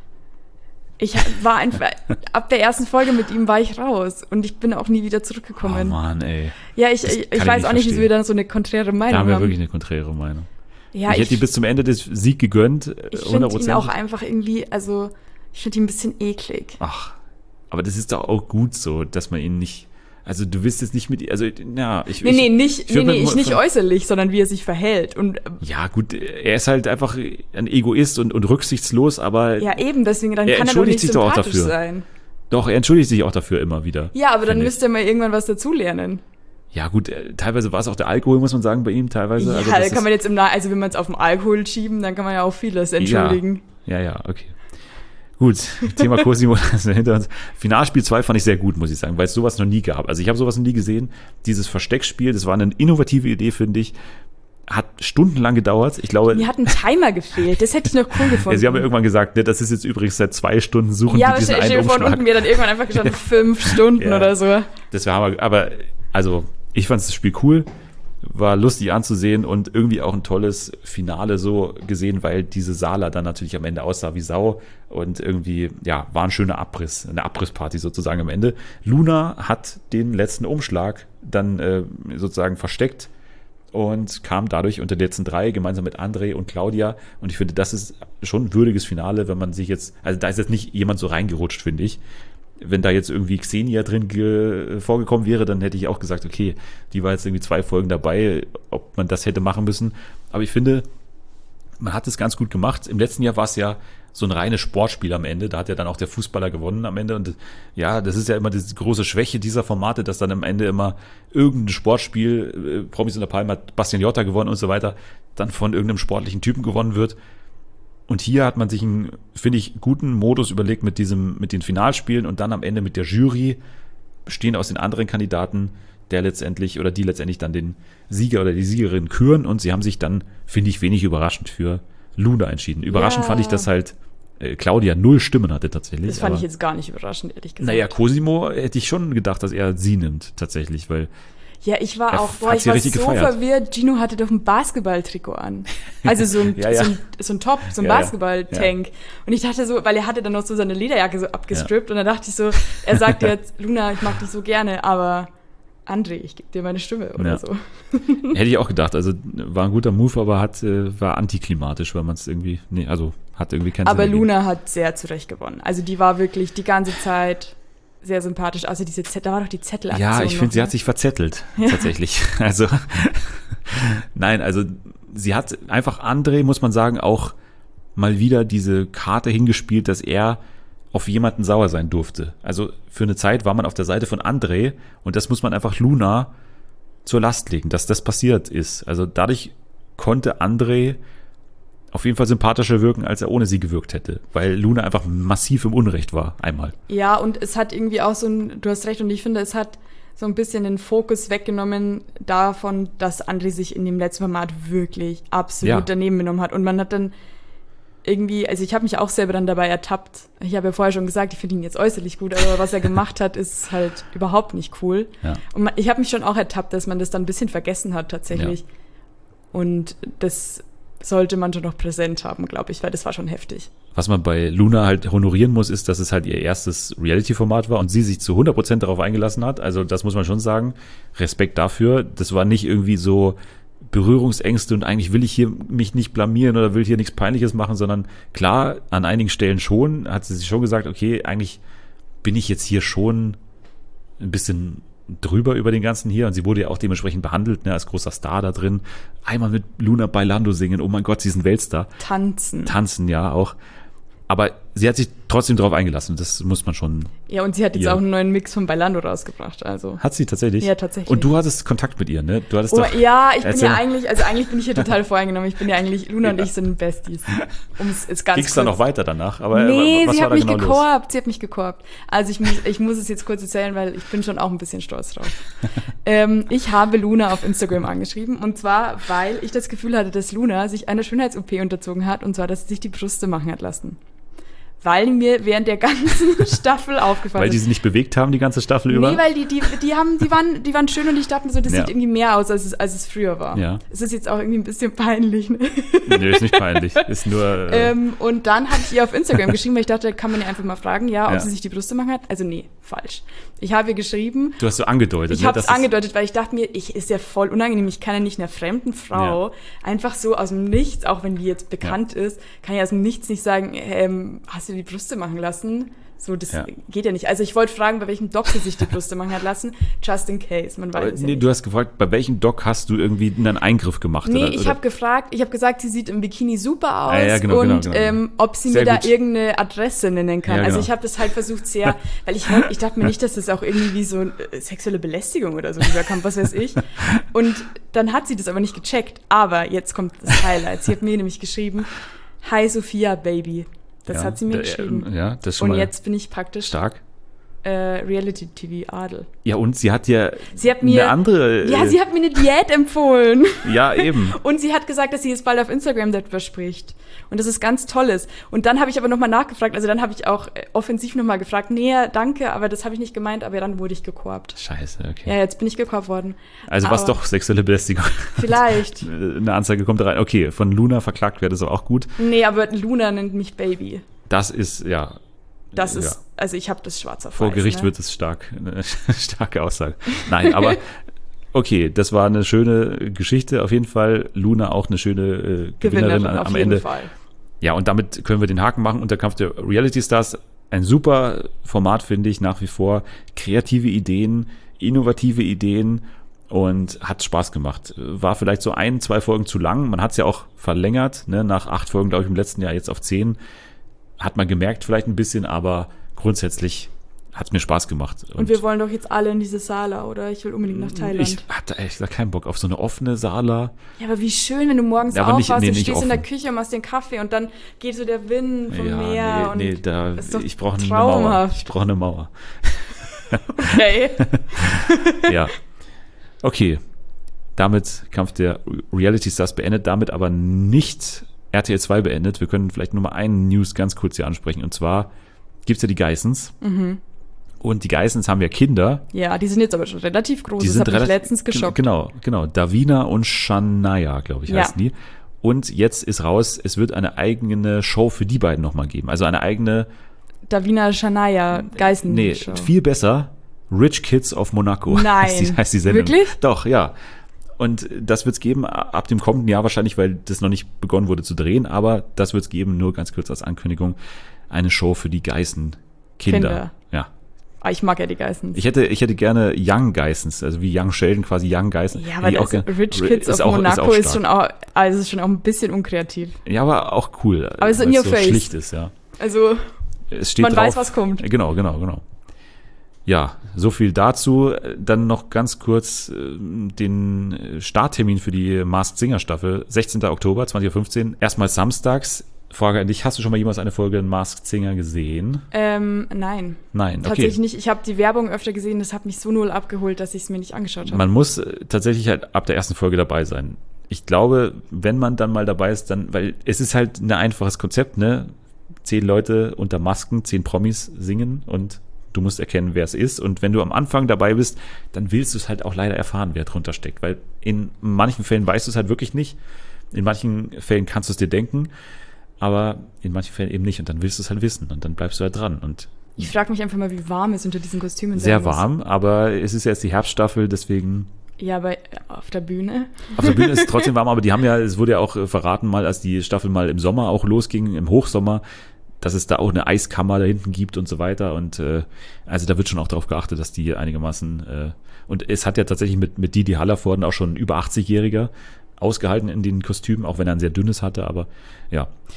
ich war einfach, ab der ersten Folge mit ihm war ich raus und ich bin auch nie wieder Oh zurückgekommen. Mann, ey. Ja, ich weiß auch nicht, wieso wir da so eine konträre Meinung Da haben wir haben. wirklich eine konträre Meinung. Ja, ich hätte ihm bis zum Ende des Sieg gegönnt, ich finde 100%. ihn auch einfach irgendwie, also ich finde ihn ein bisschen eklig. Ach, aber das ist doch auch gut so, dass man ihn nicht, also du willst jetzt nicht mit, also ja, ich nicht äußerlich, sondern wie er sich verhält. Und ja gut, er ist halt einfach ein Egoist und rücksichtslos, aber ja eben, deswegen dann er kann er doch entschuldigt nicht sich doch auch sympathisch dafür. sein. Doch, er entschuldigt sich auch dafür immer wieder. Ja, aber dann finde ich. müsste er mal irgendwann was dazulernen. Ja gut, teilweise war es auch der Alkohol, muss man sagen, bei ihm teilweise. Ja, also da das kann man jetzt also wenn man es auf den Alkohol schieben, dann kann man ja auch vieles entschuldigen. Ja, okay. Gut, Thema Cosimo lassen wir hinter uns. Finalspiel 2 fand ich sehr gut, muss ich sagen, weil es sowas noch nie gab. Also ich habe sowas noch nie gesehen. Dieses Versteckspiel, das war eine innovative Idee, finde ich. Hat stundenlang gedauert. Ich glaube, Mir hat ein Timer gefehlt, das hätte ich noch cool gefunden. ja, sie haben ja irgendwann gesagt, ne, das ist jetzt übrigens seit 2 Stunden suchen ja, die aber diesen stell einen dir vor, Umschlag. unten mir dann irgendwann einfach gestanden 5 Stunden Ja. oder so. Das wäre aber also ich fand das Spiel cool, war lustig anzusehen und irgendwie auch ein tolles Finale so gesehen, weil diese Sala dann natürlich am Ende aussah wie Sau und irgendwie, ja, war ein schöner Abriss, eine Abrissparty sozusagen am Ende. Luna hat den letzten Umschlag dann sozusagen versteckt und kam dadurch unter die letzten 3 gemeinsam mit André und Claudia und ich finde, das ist schon ein würdiges Finale, wenn man sich jetzt, also da ist jetzt nicht jemand so reingerutscht, finde ich. Wenn da jetzt irgendwie Xenia drin vorgekommen wäre, dann hätte ich auch gesagt, okay, die war jetzt irgendwie 2 Folgen dabei, ob man das hätte machen müssen. Aber ich finde, man hat es ganz gut gemacht. Im letzten Jahr war es ja so ein reines Sportspiel am Ende. Da hat ja dann auch der Fußballer gewonnen am Ende. Und ja, das ist ja immer die große Schwäche dieser Formate, dass dann am Ende immer irgendein Sportspiel, Promis unter Palmen hat Bastian Jotta gewonnen und so weiter, dann von irgendeinem sportlichen Typen gewonnen wird. Und hier hat man sich einen, finde ich, guten Modus überlegt mit den Finalspielen und dann am Ende mit der Jury, bestehend aus den anderen Kandidaten, die letztendlich dann den Sieger oder die Siegerin küren und sie haben sich dann, finde ich, wenig überraschend für Luna entschieden. Überraschend fand ich, dass halt Claudia 0 Stimmen hatte tatsächlich. Das fand ich jetzt gar nicht überraschend, ehrlich gesagt. Naja, Cosimo hätte ich schon gedacht, dass er sie nimmt, tatsächlich, weil ja, ich war auch, hat ich sie war richtig so gefeiert. verwirrt. Gino hatte doch ein Basketballtrikot an. Also so ein, Ja. so ein Top, so ein Ja, ja. Basketball-Tank. Und ich dachte so, weil er hatte dann noch so seine Lederjacke so abgestrippt und dann dachte ich so, er sagt jetzt, Luna, ich mag dich so gerne, aber André, ich gebe dir meine Stimme oder Ja. so. hätte ich auch gedacht. Also war ein guter Move, aber war antiklimatisch, weil man es irgendwie, hat irgendwie keinen Aber Sinn ergeben. Luna hat sehr zurecht gewonnen. Also die war wirklich die ganze Zeit sehr sympathisch. Also da war doch die Zettelaktion. Ja, ich finde, sie noch, hat sich verzettelt, tatsächlich. Also, nein, also sie hat einfach André, muss man sagen, auch mal wieder diese Karte hingespielt, dass er auf jemanden sauer sein durfte. Also für eine Zeit war man auf der Seite von André und das muss man einfach Luna zur Last legen, dass das passiert ist. Also dadurch konnte André auf jeden Fall sympathischer wirken, als er ohne sie gewirkt hätte, weil Luna einfach massiv im Unrecht war, einmal. Ja, und es hat irgendwie auch du hast recht, und ich finde, es hat so ein bisschen den Fokus weggenommen davon, dass André sich in dem letzten Format wirklich absolut daneben genommen hat. Und man hat dann irgendwie, also ich habe mich auch selber dann dabei ertappt. Ich habe ja vorher schon gesagt, ich finde ihn jetzt äußerlich gut, aber was er gemacht hat, ist halt überhaupt nicht cool. Ja. Und ich habe mich schon auch ertappt, dass man das dann ein bisschen vergessen hat tatsächlich. Ja. Und das sollte man schon noch präsent haben, glaube ich, weil das war schon heftig. Was man bei Luna halt honorieren muss, ist, dass es halt ihr erstes Reality-Format war und sie sich zu 100% darauf eingelassen hat. Also das muss man schon sagen. Respekt dafür. Das war nicht irgendwie so Berührungsängste und eigentlich will ich hier mich nicht blamieren oder will hier nichts Peinliches machen, sondern klar, an einigen Stellen schon, hat sie sich schon gesagt, okay, eigentlich bin ich jetzt hier schon ein bisschen drüber über den ganzen hier und sie wurde ja auch dementsprechend behandelt, ne, als großer Star da drin. Einmal mit Luna Bailando singen, oh mein Gott, sie ist ein Weltstar. Tanzen. Tanzen, ja, auch. Aber sie hat sich trotzdem drauf eingelassen. Das muss man schon. Ja, und sie hat jetzt auch einen neuen Mix von Bailando rausgebracht. Also. Hat sie tatsächlich? Ja, tatsächlich. Und du hattest Kontakt mit ihr, ne? Du hattest doch, ja, ich bin ja eigentlich bin ich hier total voreingenommen. Ich bin ja eigentlich, Luna und ich sind Besties. Ging es dann noch weiter danach? Aber nee, was sie war hat da mich genau gekorbt. Sie hat mich gekorbt. Also ich muss es jetzt kurz erzählen, weil ich bin schon auch ein bisschen stolz drauf. Ich habe Luna auf Instagram angeschrieben. Und zwar, weil ich das Gefühl hatte, dass Luna sich einer Schönheits-OP unterzogen hat. Und zwar, dass sie sich die Brüste machen hat lassen. Weil mir während der ganzen Staffel aufgefallen ist. Weil die sich nicht bewegt haben, die ganze Staffel über? Nee, weil die waren schön und ich dachte mir so, das sieht irgendwie mehr aus, als es früher war. Ja. Es ist jetzt auch irgendwie ein bisschen peinlich. Ne? Nee, ist nicht peinlich. Ist nur. Und dann habe ich ihr auf Instagram geschrieben, weil ich dachte, kann man ihr einfach mal fragen, ob sie sich die Brüste machen hat. Also nee, falsch. Ich habe ihr geschrieben. Du hast so angedeutet. Ich habe es angedeutet, weil ich dachte mir, ist ja voll unangenehm. Ich kann ja nicht einer fremden Frau einfach so aus dem Nichts, auch wenn die jetzt bekannt ist, kann ja aus dem Nichts nicht sagen, hast du die Brüste machen lassen? So, das geht ja nicht. Also ich wollte fragen, bei welchem Doc sie sich die Brüste machen hat lassen, just in case, man weiß es ja nicht. Du hast gefragt, bei welchem Doc hast du irgendwie einen Eingriff gemacht? Nee, ich habe gesagt, sie sieht im Bikini super aus genau. Ob sie sehr mir gut. da irgendeine Adresse nennen kann. Ja, Also genau. ich habe das halt versucht sehr, weil ich dachte mir nicht, dass das auch irgendwie wie so sexuelle Belästigung oder so rüberkommt, was weiß ich. Und dann hat sie das aber nicht gecheckt. Aber jetzt kommt das Highlight. Sie hat mir nämlich geschrieben, Hi Sophia, Baby. Das hat sie mir geschrieben. Ja, das ist schon und mal jetzt bin ich praktisch stark. Reality-TV Adel. Ja, und sie hat mir eine andere. Sie hat mir eine Diät empfohlen. Ja, eben. Und sie hat gesagt, dass sie jetzt bald auf Instagram darüber spricht. Und das ist ganz Tolles. Und dann habe ich aber nochmal nachgefragt, also dann habe ich auch offensiv nochmal gefragt, nee, danke, aber das habe ich nicht gemeint, aber dann wurde ich gekorbt. Scheiße, okay. Ja, jetzt bin ich gekorbt worden. Also was doch sexuelle Belästigung. Vielleicht. Eine Anzeige kommt da rein. Okay, von Luna verklagt wäre das auch gut. Nee, aber Luna nennt mich Baby. Das ist, ja. Das ist, also ich habe das schwarz auf Vor weiß, Gericht wird es stark, eine starke Aussage. Nein, aber okay, das war eine schöne Geschichte. Auf jeden Fall Luna auch eine schöne Gewinnerin am auf Ende. jeden Fall. Ja, und damit können wir den Haken machen. Unter Kampf der Reality Stars. Ein super Format, finde ich, nach wie vor. Kreative Ideen, innovative Ideen und hat Spaß gemacht. War vielleicht so 1-2 Folgen zu lang. Man hat es ja auch verlängert, ne? Nach 8 Folgen, glaube ich, im letzten Jahr jetzt auf 10. Hat man gemerkt vielleicht ein bisschen, aber grundsätzlich hat es mir Spaß gemacht. Und wir wollen doch jetzt alle in diese Sala, oder? Ich will unbedingt nach Thailand. Ich hatte ehrlich gesagt keinen Bock auf so eine offene Sala. Ja, aber wie schön, wenn du morgens Ja, aber aufwachst und nicht stehst offen. in der Küche und machst den Kaffee und dann geht so der Wind vom Meer. Das ist doch ich brauche eine Mauer. traumhaft. Ich brauche eine Mauer. Okay. Ja. Okay. Damit Kampf der Reality Stars beendet, damit aber nicht RTL 2 beendet. Wir können vielleicht nur mal einen News ganz kurz hier ansprechen. Und zwar gibt es ja die Geissens. Mhm. Und die Geissens haben ja Kinder. Ja, die sind jetzt aber schon relativ groß. Die Das sind hat mich letztens geschockt. Genau. Davina und Shania, glaube ich, heißen die. Und jetzt ist raus, es wird eine eigene Show für die beiden nochmal geben. Also eine eigene. Davina Shania Geißen. Nee, viel besser. Rich Kids of Monaco. Nein. heißt die Sendung. Wirklich? Doch, ja. Und das wird es geben ab dem kommenden Jahr wahrscheinlich, weil das noch nicht begonnen wurde zu drehen. Aber das wird es geben, nur ganz kurz als Ankündigung. Eine Show für die Geißen-Kinder. Ja. Ah, ich mag ja die Geissens. Ich hätte gerne Young Geissens, also wie Young Sheldon, quasi Young Geissens. Ja, aber das Rich Kids of Monaco ist schon auch ein bisschen unkreativ. Ja, aber auch cool. Aber es ist in your face. Schlicht ist, ja. Also, Es steht man drauf, weiß, was kommt. Genau. Ja, so viel dazu. Dann noch ganz kurz den Starttermin für die Masked Singer Staffel. 16. Oktober, 20.15 Uhr. Erstmal samstags. Frage an dich, hast du schon mal jemals eine Folge Masked Singer gesehen? Nein. Nein, okay. Tatsächlich nicht. Ich habe die Werbung öfter gesehen, das hat mich so null abgeholt, dass ich es mir nicht angeschaut habe. Man muss tatsächlich halt ab der ersten Folge dabei sein. Ich glaube, wenn man dann mal dabei ist, dann, weil es ist halt ein einfaches Konzept, ne? 10 Leute unter Masken, 10 Promis singen und du musst erkennen, wer es ist. Und wenn du am Anfang dabei bist, dann willst du es halt auch leider erfahren, wer drunter steckt. Weil in manchen Fällen weißt du es halt wirklich nicht. In manchen Fällen kannst du es dir denken, aber in manchen Fällen eben nicht. Und dann willst du es halt wissen und dann bleibst du halt dran. Und ich frage mich einfach mal, wie warm es unter diesen Kostümen sein sehr muss. warm, aber es ist ja jetzt die Herbststaffel, deswegen. Ja, aber auf der Bühne. Auf der Bühne ist es trotzdem warm, aber die haben ja, es wurde ja auch verraten mal, als die Staffel mal im Sommer auch losging, im Hochsommer, dass es da auch eine Eiskammer da hinten gibt und so weiter. Und also da wird schon auch darauf geachtet, dass die einigermaßen und es hat ja tatsächlich mit Didi Hallervorden auch schon über 80-Jähriger ausgehalten in den Kostümen, auch wenn er ein sehr dünnes hatte, aber ja.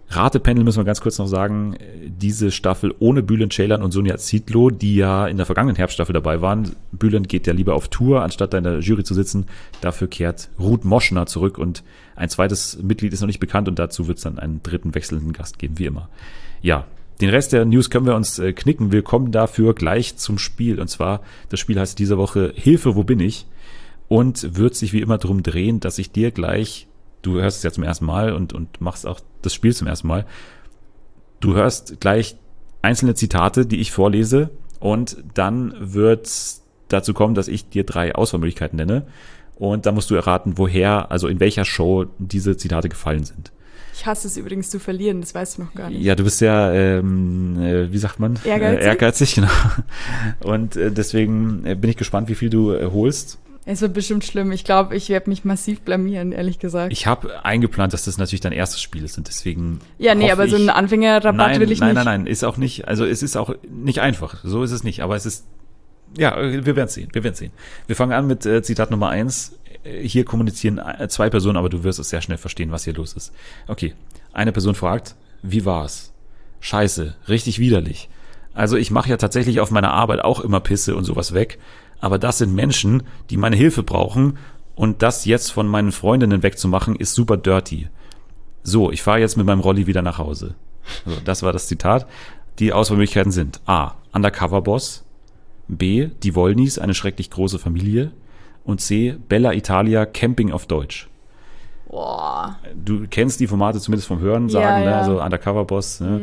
Ratepanel müssen wir ganz kurz noch sagen, diese Staffel ohne Bülent Ceylan und Sonja Zietlow, die ja in der vergangenen Herbststaffel dabei waren. Bülent geht ja lieber auf Tour, anstatt da in der Jury zu sitzen. Dafür kehrt Ruth Moschner zurück und ein zweites Mitglied ist noch nicht bekannt und dazu wird es dann einen dritten wechselnden Gast geben, wie immer. Ja, den Rest der News können wir uns knicken. Wir kommen dafür gleich zum Spiel. Und zwar, das Spiel heißt diese Woche Hilfe, wo bin ich? Und wird sich wie immer darum drehen, dass ich dir gleich, du hörst es ja zum ersten Mal und machst auch das Spiel zum ersten Mal, du hörst gleich einzelne Zitate, die ich vorlese und dann wird es dazu kommen, dass ich dir 3 Auswahlmöglichkeiten nenne und dann musst du erraten, woher, also in welcher Show diese Zitate gefallen sind. Ich hasse es übrigens zu verlieren, das weißt du noch gar nicht. Ja, du bist ja, wie sagt man? Ehrgeizig, genau. Und deswegen bin ich gespannt, wie viel du holst. Es wird bestimmt schlimm. Ich glaube, ich werde mich massiv blamieren, ehrlich gesagt. Ich habe eingeplant, dass das natürlich dein erstes Spiel ist und deswegen. Ja, nee, aber so einen Anfängerrabatt will ich nicht. Nein, ist auch nicht. Also es ist auch nicht einfach. So ist es nicht. Aber es ist. Ja, wir werden sehen. Wir fangen an mit Zitat Nummer 1. Hier kommunizieren 2 Personen, aber du wirst es sehr schnell verstehen, was hier los ist. Okay. Eine Person fragt, wie war's? Scheiße, richtig widerlich. Also ich mache ja tatsächlich auf meiner Arbeit auch immer Pisse und sowas weg. Aber das sind Menschen, die meine Hilfe brauchen und das jetzt von meinen Freundinnen wegzumachen, ist super dirty. So, ich fahre jetzt mit meinem Rolli wieder nach Hause. Also, das war das Zitat. Die Auswahlmöglichkeiten sind A. Undercover-Boss, B. Die Wollnies, eine schrecklich große Familie und C. Bella Italia, Camping auf Deutsch. Boah. Du kennst die Formate zumindest vom Hören sagen, ja. Ne? Also Undercover-Boss, ne?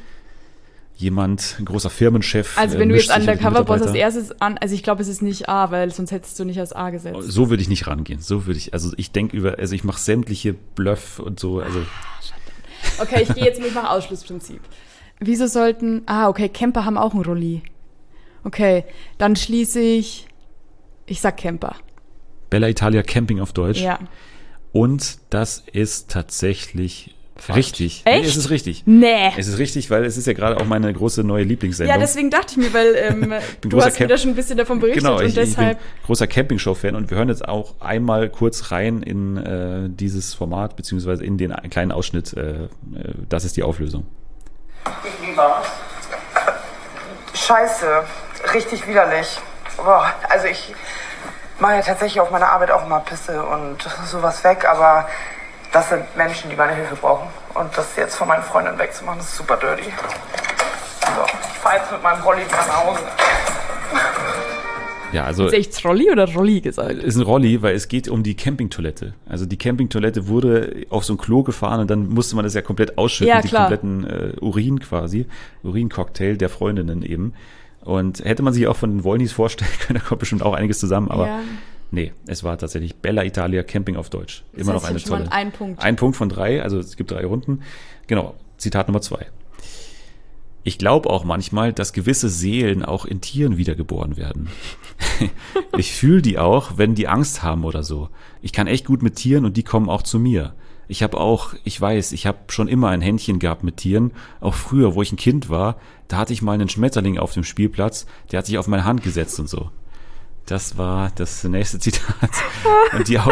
Jemand, ein großer Firmenchef. Also wenn du jetzt Undercover-Boss als erstes also ich glaube, es ist nicht A, weil sonst hättest du nicht als A gesetzt. So würde ich nicht rangehen. Ich denke ich mache sämtliche Bluff und so. Also. Okay, ich gehe jetzt mit nach Ausschlussprinzip. Wieso sollten, okay, Camper haben auch einen Rolli. Okay, dann schließe ich sag Camper. Bella Italia, Camping auf Deutsch. Ja. Und das ist tatsächlich falsch. Richtig. Echt? Nee, es ist richtig. Nee. Es ist richtig, weil es ist ja gerade auch meine große neue Lieblingssendung. Ja, deswegen dachte ich mir, weil du hast wieder schon ein bisschen davon berichtet genau, und deshalb. Ich bin großer Campingshow-Fan und wir hören jetzt auch einmal kurz rein in dieses Format, beziehungsweise in den kleinen Ausschnitt. Das ist die Auflösung. Wie war's? Scheiße. Richtig widerlich. Boah, also ich mache ja tatsächlich auf meiner Arbeit auch mal Pisse und sowas weg, aber das sind Menschen, die meine Hilfe brauchen. Und das jetzt von meinen Freundinnen wegzumachen, das ist super dirty. So, ich fahre jetzt mit meinem Rolli wieder nach Hause. Ja, also. Ist echt Rolli oder Rolli gesagt? Ist ein Rolli, weil es geht um die Campingtoilette. Also die Campingtoilette wurde auf so ein Klo gefahren und dann musste man das ja komplett ausschütten, ja, die kompletten Urin quasi. Urincocktail der Freundinnen eben. Und hätte man sich auch von den Wollnies vorstellen können, da kommt bestimmt auch einiges zusammen, aber ja. Nee, es war tatsächlich Bella Italia, Camping auf Deutsch. Das Immer heißt, noch eine schon tolle. Mal ein Punkt. Ein Punkt von 3, also es gibt 3 Runden. Genau, Zitat Nummer 2. Ich glaube auch manchmal, dass gewisse Seelen auch in Tieren wiedergeboren werden. Ich fühle die auch, wenn die Angst haben oder so. Ich kann echt gut mit Tieren und die kommen auch zu mir. Ich habe schon immer ein Händchen gehabt mit Tieren. Auch früher, wo ich ein Kind war, da hatte ich mal einen Schmetterling auf dem Spielplatz, der hat sich auf meine Hand gesetzt und so. Das war das nächste Zitat. Und die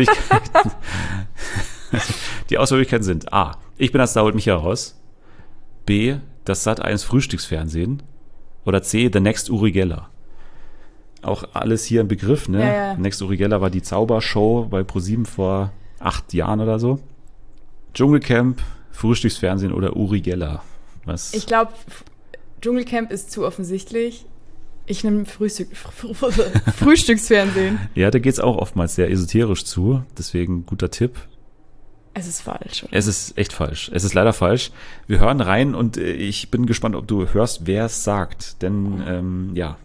Auswahlmöglichkeiten sind A. Ich bin das da, holt mich heraus. B. Das Sat.1 Frühstücksfernsehen. Oder C. The Next Uri Geller. Auch alles hier im Begriff, ne? Ja. Next Uri Geller war die Zaubershow bei ProSieben vor 8 Jahren oder so. Dschungelcamp, Frühstücksfernsehen oder Uri Geller. Was? Ich glaube, Dschungelcamp ist zu offensichtlich. Ich nehme Frühstücksfernsehen. Ja, da geht's auch oftmals sehr esoterisch zu. Deswegen guter Tipp. Es ist falsch, oder? Es ist echt falsch. Es ist leider falsch. Wir hören rein und ich bin gespannt, ob du hörst, wer es sagt. Denn, ja.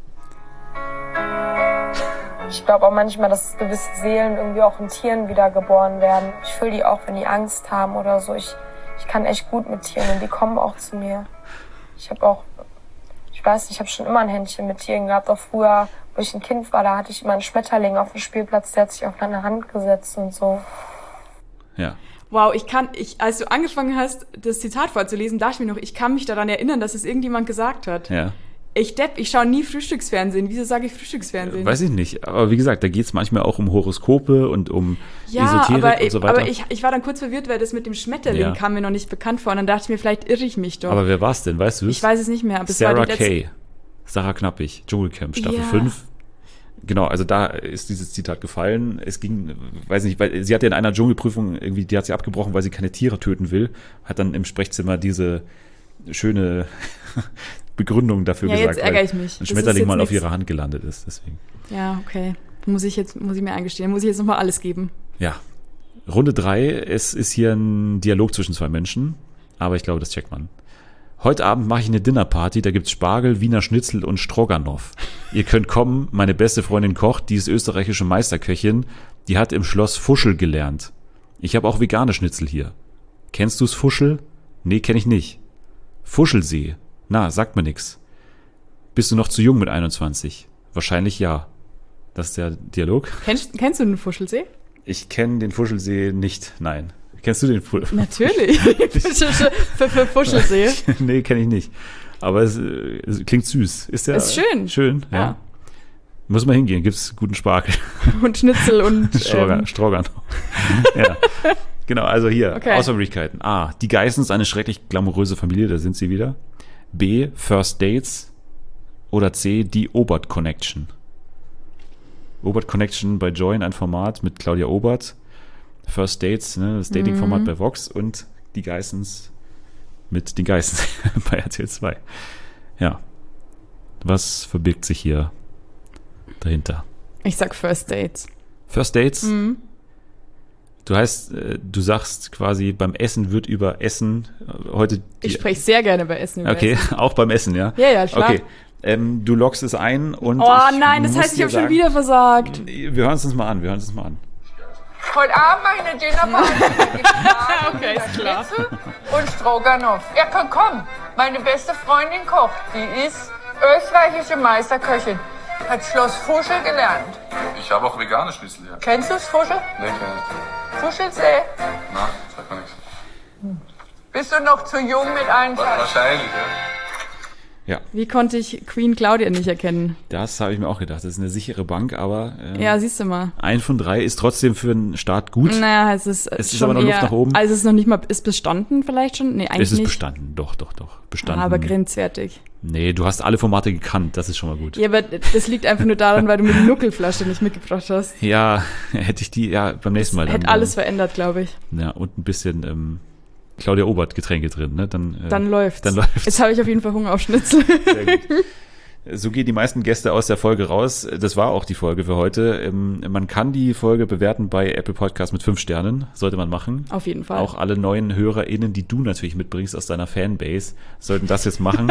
Ich glaube auch manchmal, dass gewisse Seelen irgendwie auch in Tieren wiedergeboren werden. Ich fühle die auch, wenn die Angst haben oder so. Ich kann echt gut mit Tieren und die kommen auch zu mir. Ich habe schon immer ein Händchen mit Tieren gehabt. Auch früher, wo ich ein Kind war, da hatte ich immer einen Schmetterling auf dem Spielplatz, der hat sich auf meine Hand gesetzt und so. Ja. Wow, als du angefangen hast, das Zitat vorzulesen, dachte ich mir noch, ich kann mich daran erinnern, dass es irgendjemand gesagt hat. Ja. Ich schaue nie Frühstücksfernsehen. Wieso sage ich Frühstücksfernsehen? Weiß ich nicht. Aber wie gesagt, da geht es manchmal auch um Horoskope und um Esoterik und so weiter. Aber ich war dann kurz verwirrt, weil das mit dem Schmetterling kam mir noch nicht bekannt vor. Und dann dachte ich mir, vielleicht irre ich mich doch. Aber wer war es denn? Weißt du es? Ich weiß es nicht mehr. Aber Sarah es war Kay. Sarah Knappig. Dschungelcamp, Staffel 5. Genau, also da ist dieses Zitat gefallen. Es ging, weiß nicht, weil sie hat ja in einer Dschungelprüfung irgendwie, die hat sie abgebrochen, weil sie keine Tiere töten will. Hat dann im Sprechzimmer diese schöne Begründung dafür gesagt, jetzt ärgere ich mich. Ein Schmetterling mal auf ihrer Hand gelandet ist, deswegen. Ja, okay. Muss ich mir eingestehen. Muss ich jetzt nochmal alles geben. Ja. Runde 3. Es ist hier ein Dialog zwischen zwei Menschen, aber ich glaube, das checkt man. Heute Abend mache ich eine Dinnerparty, da gibt's Spargel, Wiener Schnitzel und Stroganoff. Ihr könnt kommen, meine beste Freundin kocht, die ist österreichische Meisterköchin, die hat im Schloss Fuschel gelernt. Ich habe auch vegane Schnitzel hier. Kennst du's Fuschel? Nee, kenn ich nicht. Fuschelsee. Na, sagt mir nix. Bist du noch zu jung mit 21? Wahrscheinlich ja. Das ist der Dialog. Kennst du den Fuschelsee? Ich kenne den Fuschelsee nicht, nein. Kennst du den Fuschelsee? Natürlich. für Fuschelsee. Nee, kenne ich nicht. Aber es klingt süß. Ist Ist schön. Schön, ja. Muss mal hingehen, gibt's guten Spargel. Und Schnitzel und Stroganoff. Ja. Genau, also hier, Okay. Auswahlmöglichkeiten. A, die Geissens, eine schrecklich glamouröse Familie, da sind sie wieder. B, First Dates. Oder C, die Obert Connection. Obert Connection bei Join, ein Format mit Claudia Obert. First Dates, ne, das Dating-Format bei Vox. Und die Geissens mit den Geissens bei RTL 2. Ja. Was verbirgt sich hier dahinter? Ich sag First Dates. First Dates? Du sagst quasi, beim Essen wird über Essen heute... Ich spreche sehr gerne bei Essen über Okay, Essen. auch beim Essen, ja? Ja, klar. Okay, du loggst es ein und Oh nein, das heißt, ich habe schon wieder versagt. Wir hören es uns mal an, Heute Abend mache ich eine Dinnerparty. Okay, ist klar. Schnitzel und Stroganoff. Ja, komm. Meine beste Freundin kocht. Die ist österreichische Meisterköchin. Hat Schloss Fuschel gelernt. Ich habe auch vegane Schnitzel, ja. Kennst du's, Fuschel? Nee, kenn ich. Fuschelsee. Na, sagt mir nichts. Bist du noch zu jung mit 21? Wahrscheinlich, ja. Ja, Wie konnte ich Queen Claudia nicht erkennen? das habe ich mir auch gedacht. Das ist eine sichere Bank, aber Ja, siehst du mal. 1 von 3 ist trotzdem für einen Start gut. Naja, es ist ist schon aber noch Luft eher, nach oben. Also es ist noch nicht mal, ist bestanden vielleicht schon? Nee, eigentlich Es ist nicht. bestanden, doch. Bestanden. Aber grenzwertig. Nee, du hast alle Formate gekannt, das ist schon mal gut. Ja, aber das liegt einfach nur daran, weil du mir die Nuckelflasche nicht mitgebracht hast. Ja, hätte ich die, beim nächsten Mal. Hätte alles verändert, glaube ich. Ja, und ein bisschen Claudia Obert Getränke drin, ne? Dann läuft's. Dann läuft's. Jetzt habe ich auf jeden Fall Hunger auf Schnitzel. Sehr gut. So gehen die meisten Gäste aus der Folge raus. Das war auch die Folge für heute. Man kann die Folge bewerten bei Apple Podcast mit 5 Sternen. Sollte man machen. Auf jeden Fall. Auch alle neuen HörerInnen, die du natürlich mitbringst aus deiner Fanbase, sollten das jetzt machen.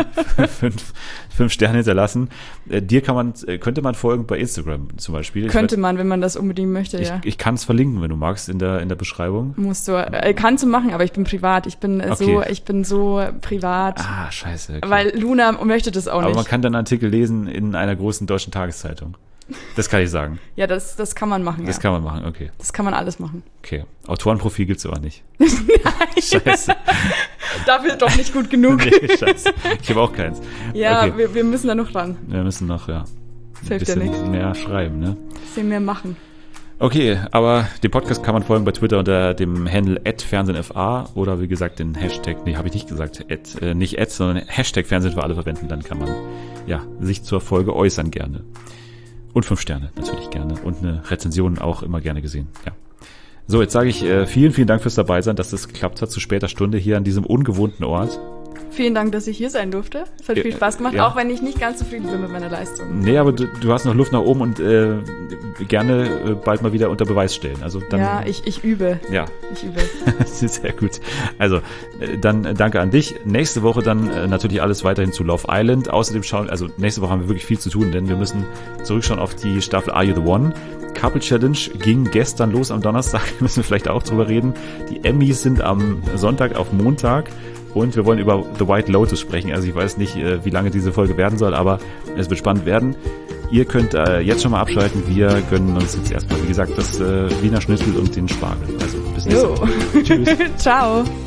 5 Sterne hinterlassen. Dir könnte man folgen bei Instagram zum Beispiel. Könnte man, wenn man das unbedingt möchte, ja. Ich kann es verlinken, wenn du magst, in der Beschreibung. Musst du. Kannst du machen, aber ich bin privat. Ich bin so privat. Ah, scheiße. Okay. Weil Luna möchte das auch Aber nicht. man kann dann Artikel lesen in einer großen deutschen Tageszeitung. Das kann ich sagen. Ja, das kann man machen. Das kann man machen, okay. Das kann man alles machen. Okay. Autorenprofil gibt's aber nicht. Scheiße. Dafür doch nicht gut genug. Nee, scheiße. Ich habe auch keins. Ja, Okay. wir müssen da noch ran. Wir müssen noch, ein hilft ja bisschen nichts. mehr schreiben, ne? Bisschen mehr machen. Okay, aber dem Podcast kann man folgen bei Twitter unter dem Handle @FernsehenFA oder wie gesagt den Hashtag, habe ich nicht gesagt, sondern Hashtag Fernsehen für alle verwenden, dann kann man sich zur Folge äußern gerne. Und 5 Sterne natürlich gerne und eine Rezension auch immer gerne gesehen, ja. So, jetzt sage ich vielen, vielen Dank fürs Dabeisein, dass das geklappt hat zu später Stunde hier an diesem ungewohnten Ort. Vielen Dank, dass ich hier sein durfte. Es hat viel Spaß gemacht, ja. auch wenn ich nicht ganz zufrieden bin mit meiner Leistung. Nee, aber du hast noch Luft nach oben und gerne bald mal wieder unter Beweis stellen. Also dann, Ja, ich übe. Ja, Ich übe. das ist sehr gut. Also, dann danke an dich. Nächste Woche dann natürlich alles weiterhin zu Love Island. Außerdem nächste Woche haben wir wirklich viel zu tun, denn wir müssen zurückschauen auf die Staffel Are You the One? Couple Challenge ging gestern los am Donnerstag, müssen wir vielleicht auch drüber reden. Die Emmys sind am Sonntag auf Montag. Und wir wollen über The White Lotus sprechen. Also ich weiß nicht, wie lange diese Folge werden soll, aber es wird spannend werden. Ihr könnt jetzt schon mal abschalten. Wir gönnen uns jetzt erstmal, wie gesagt, das Wiener Schnitzel und den Spargel. Also bis nächste Woche. Tschüss. Ciao.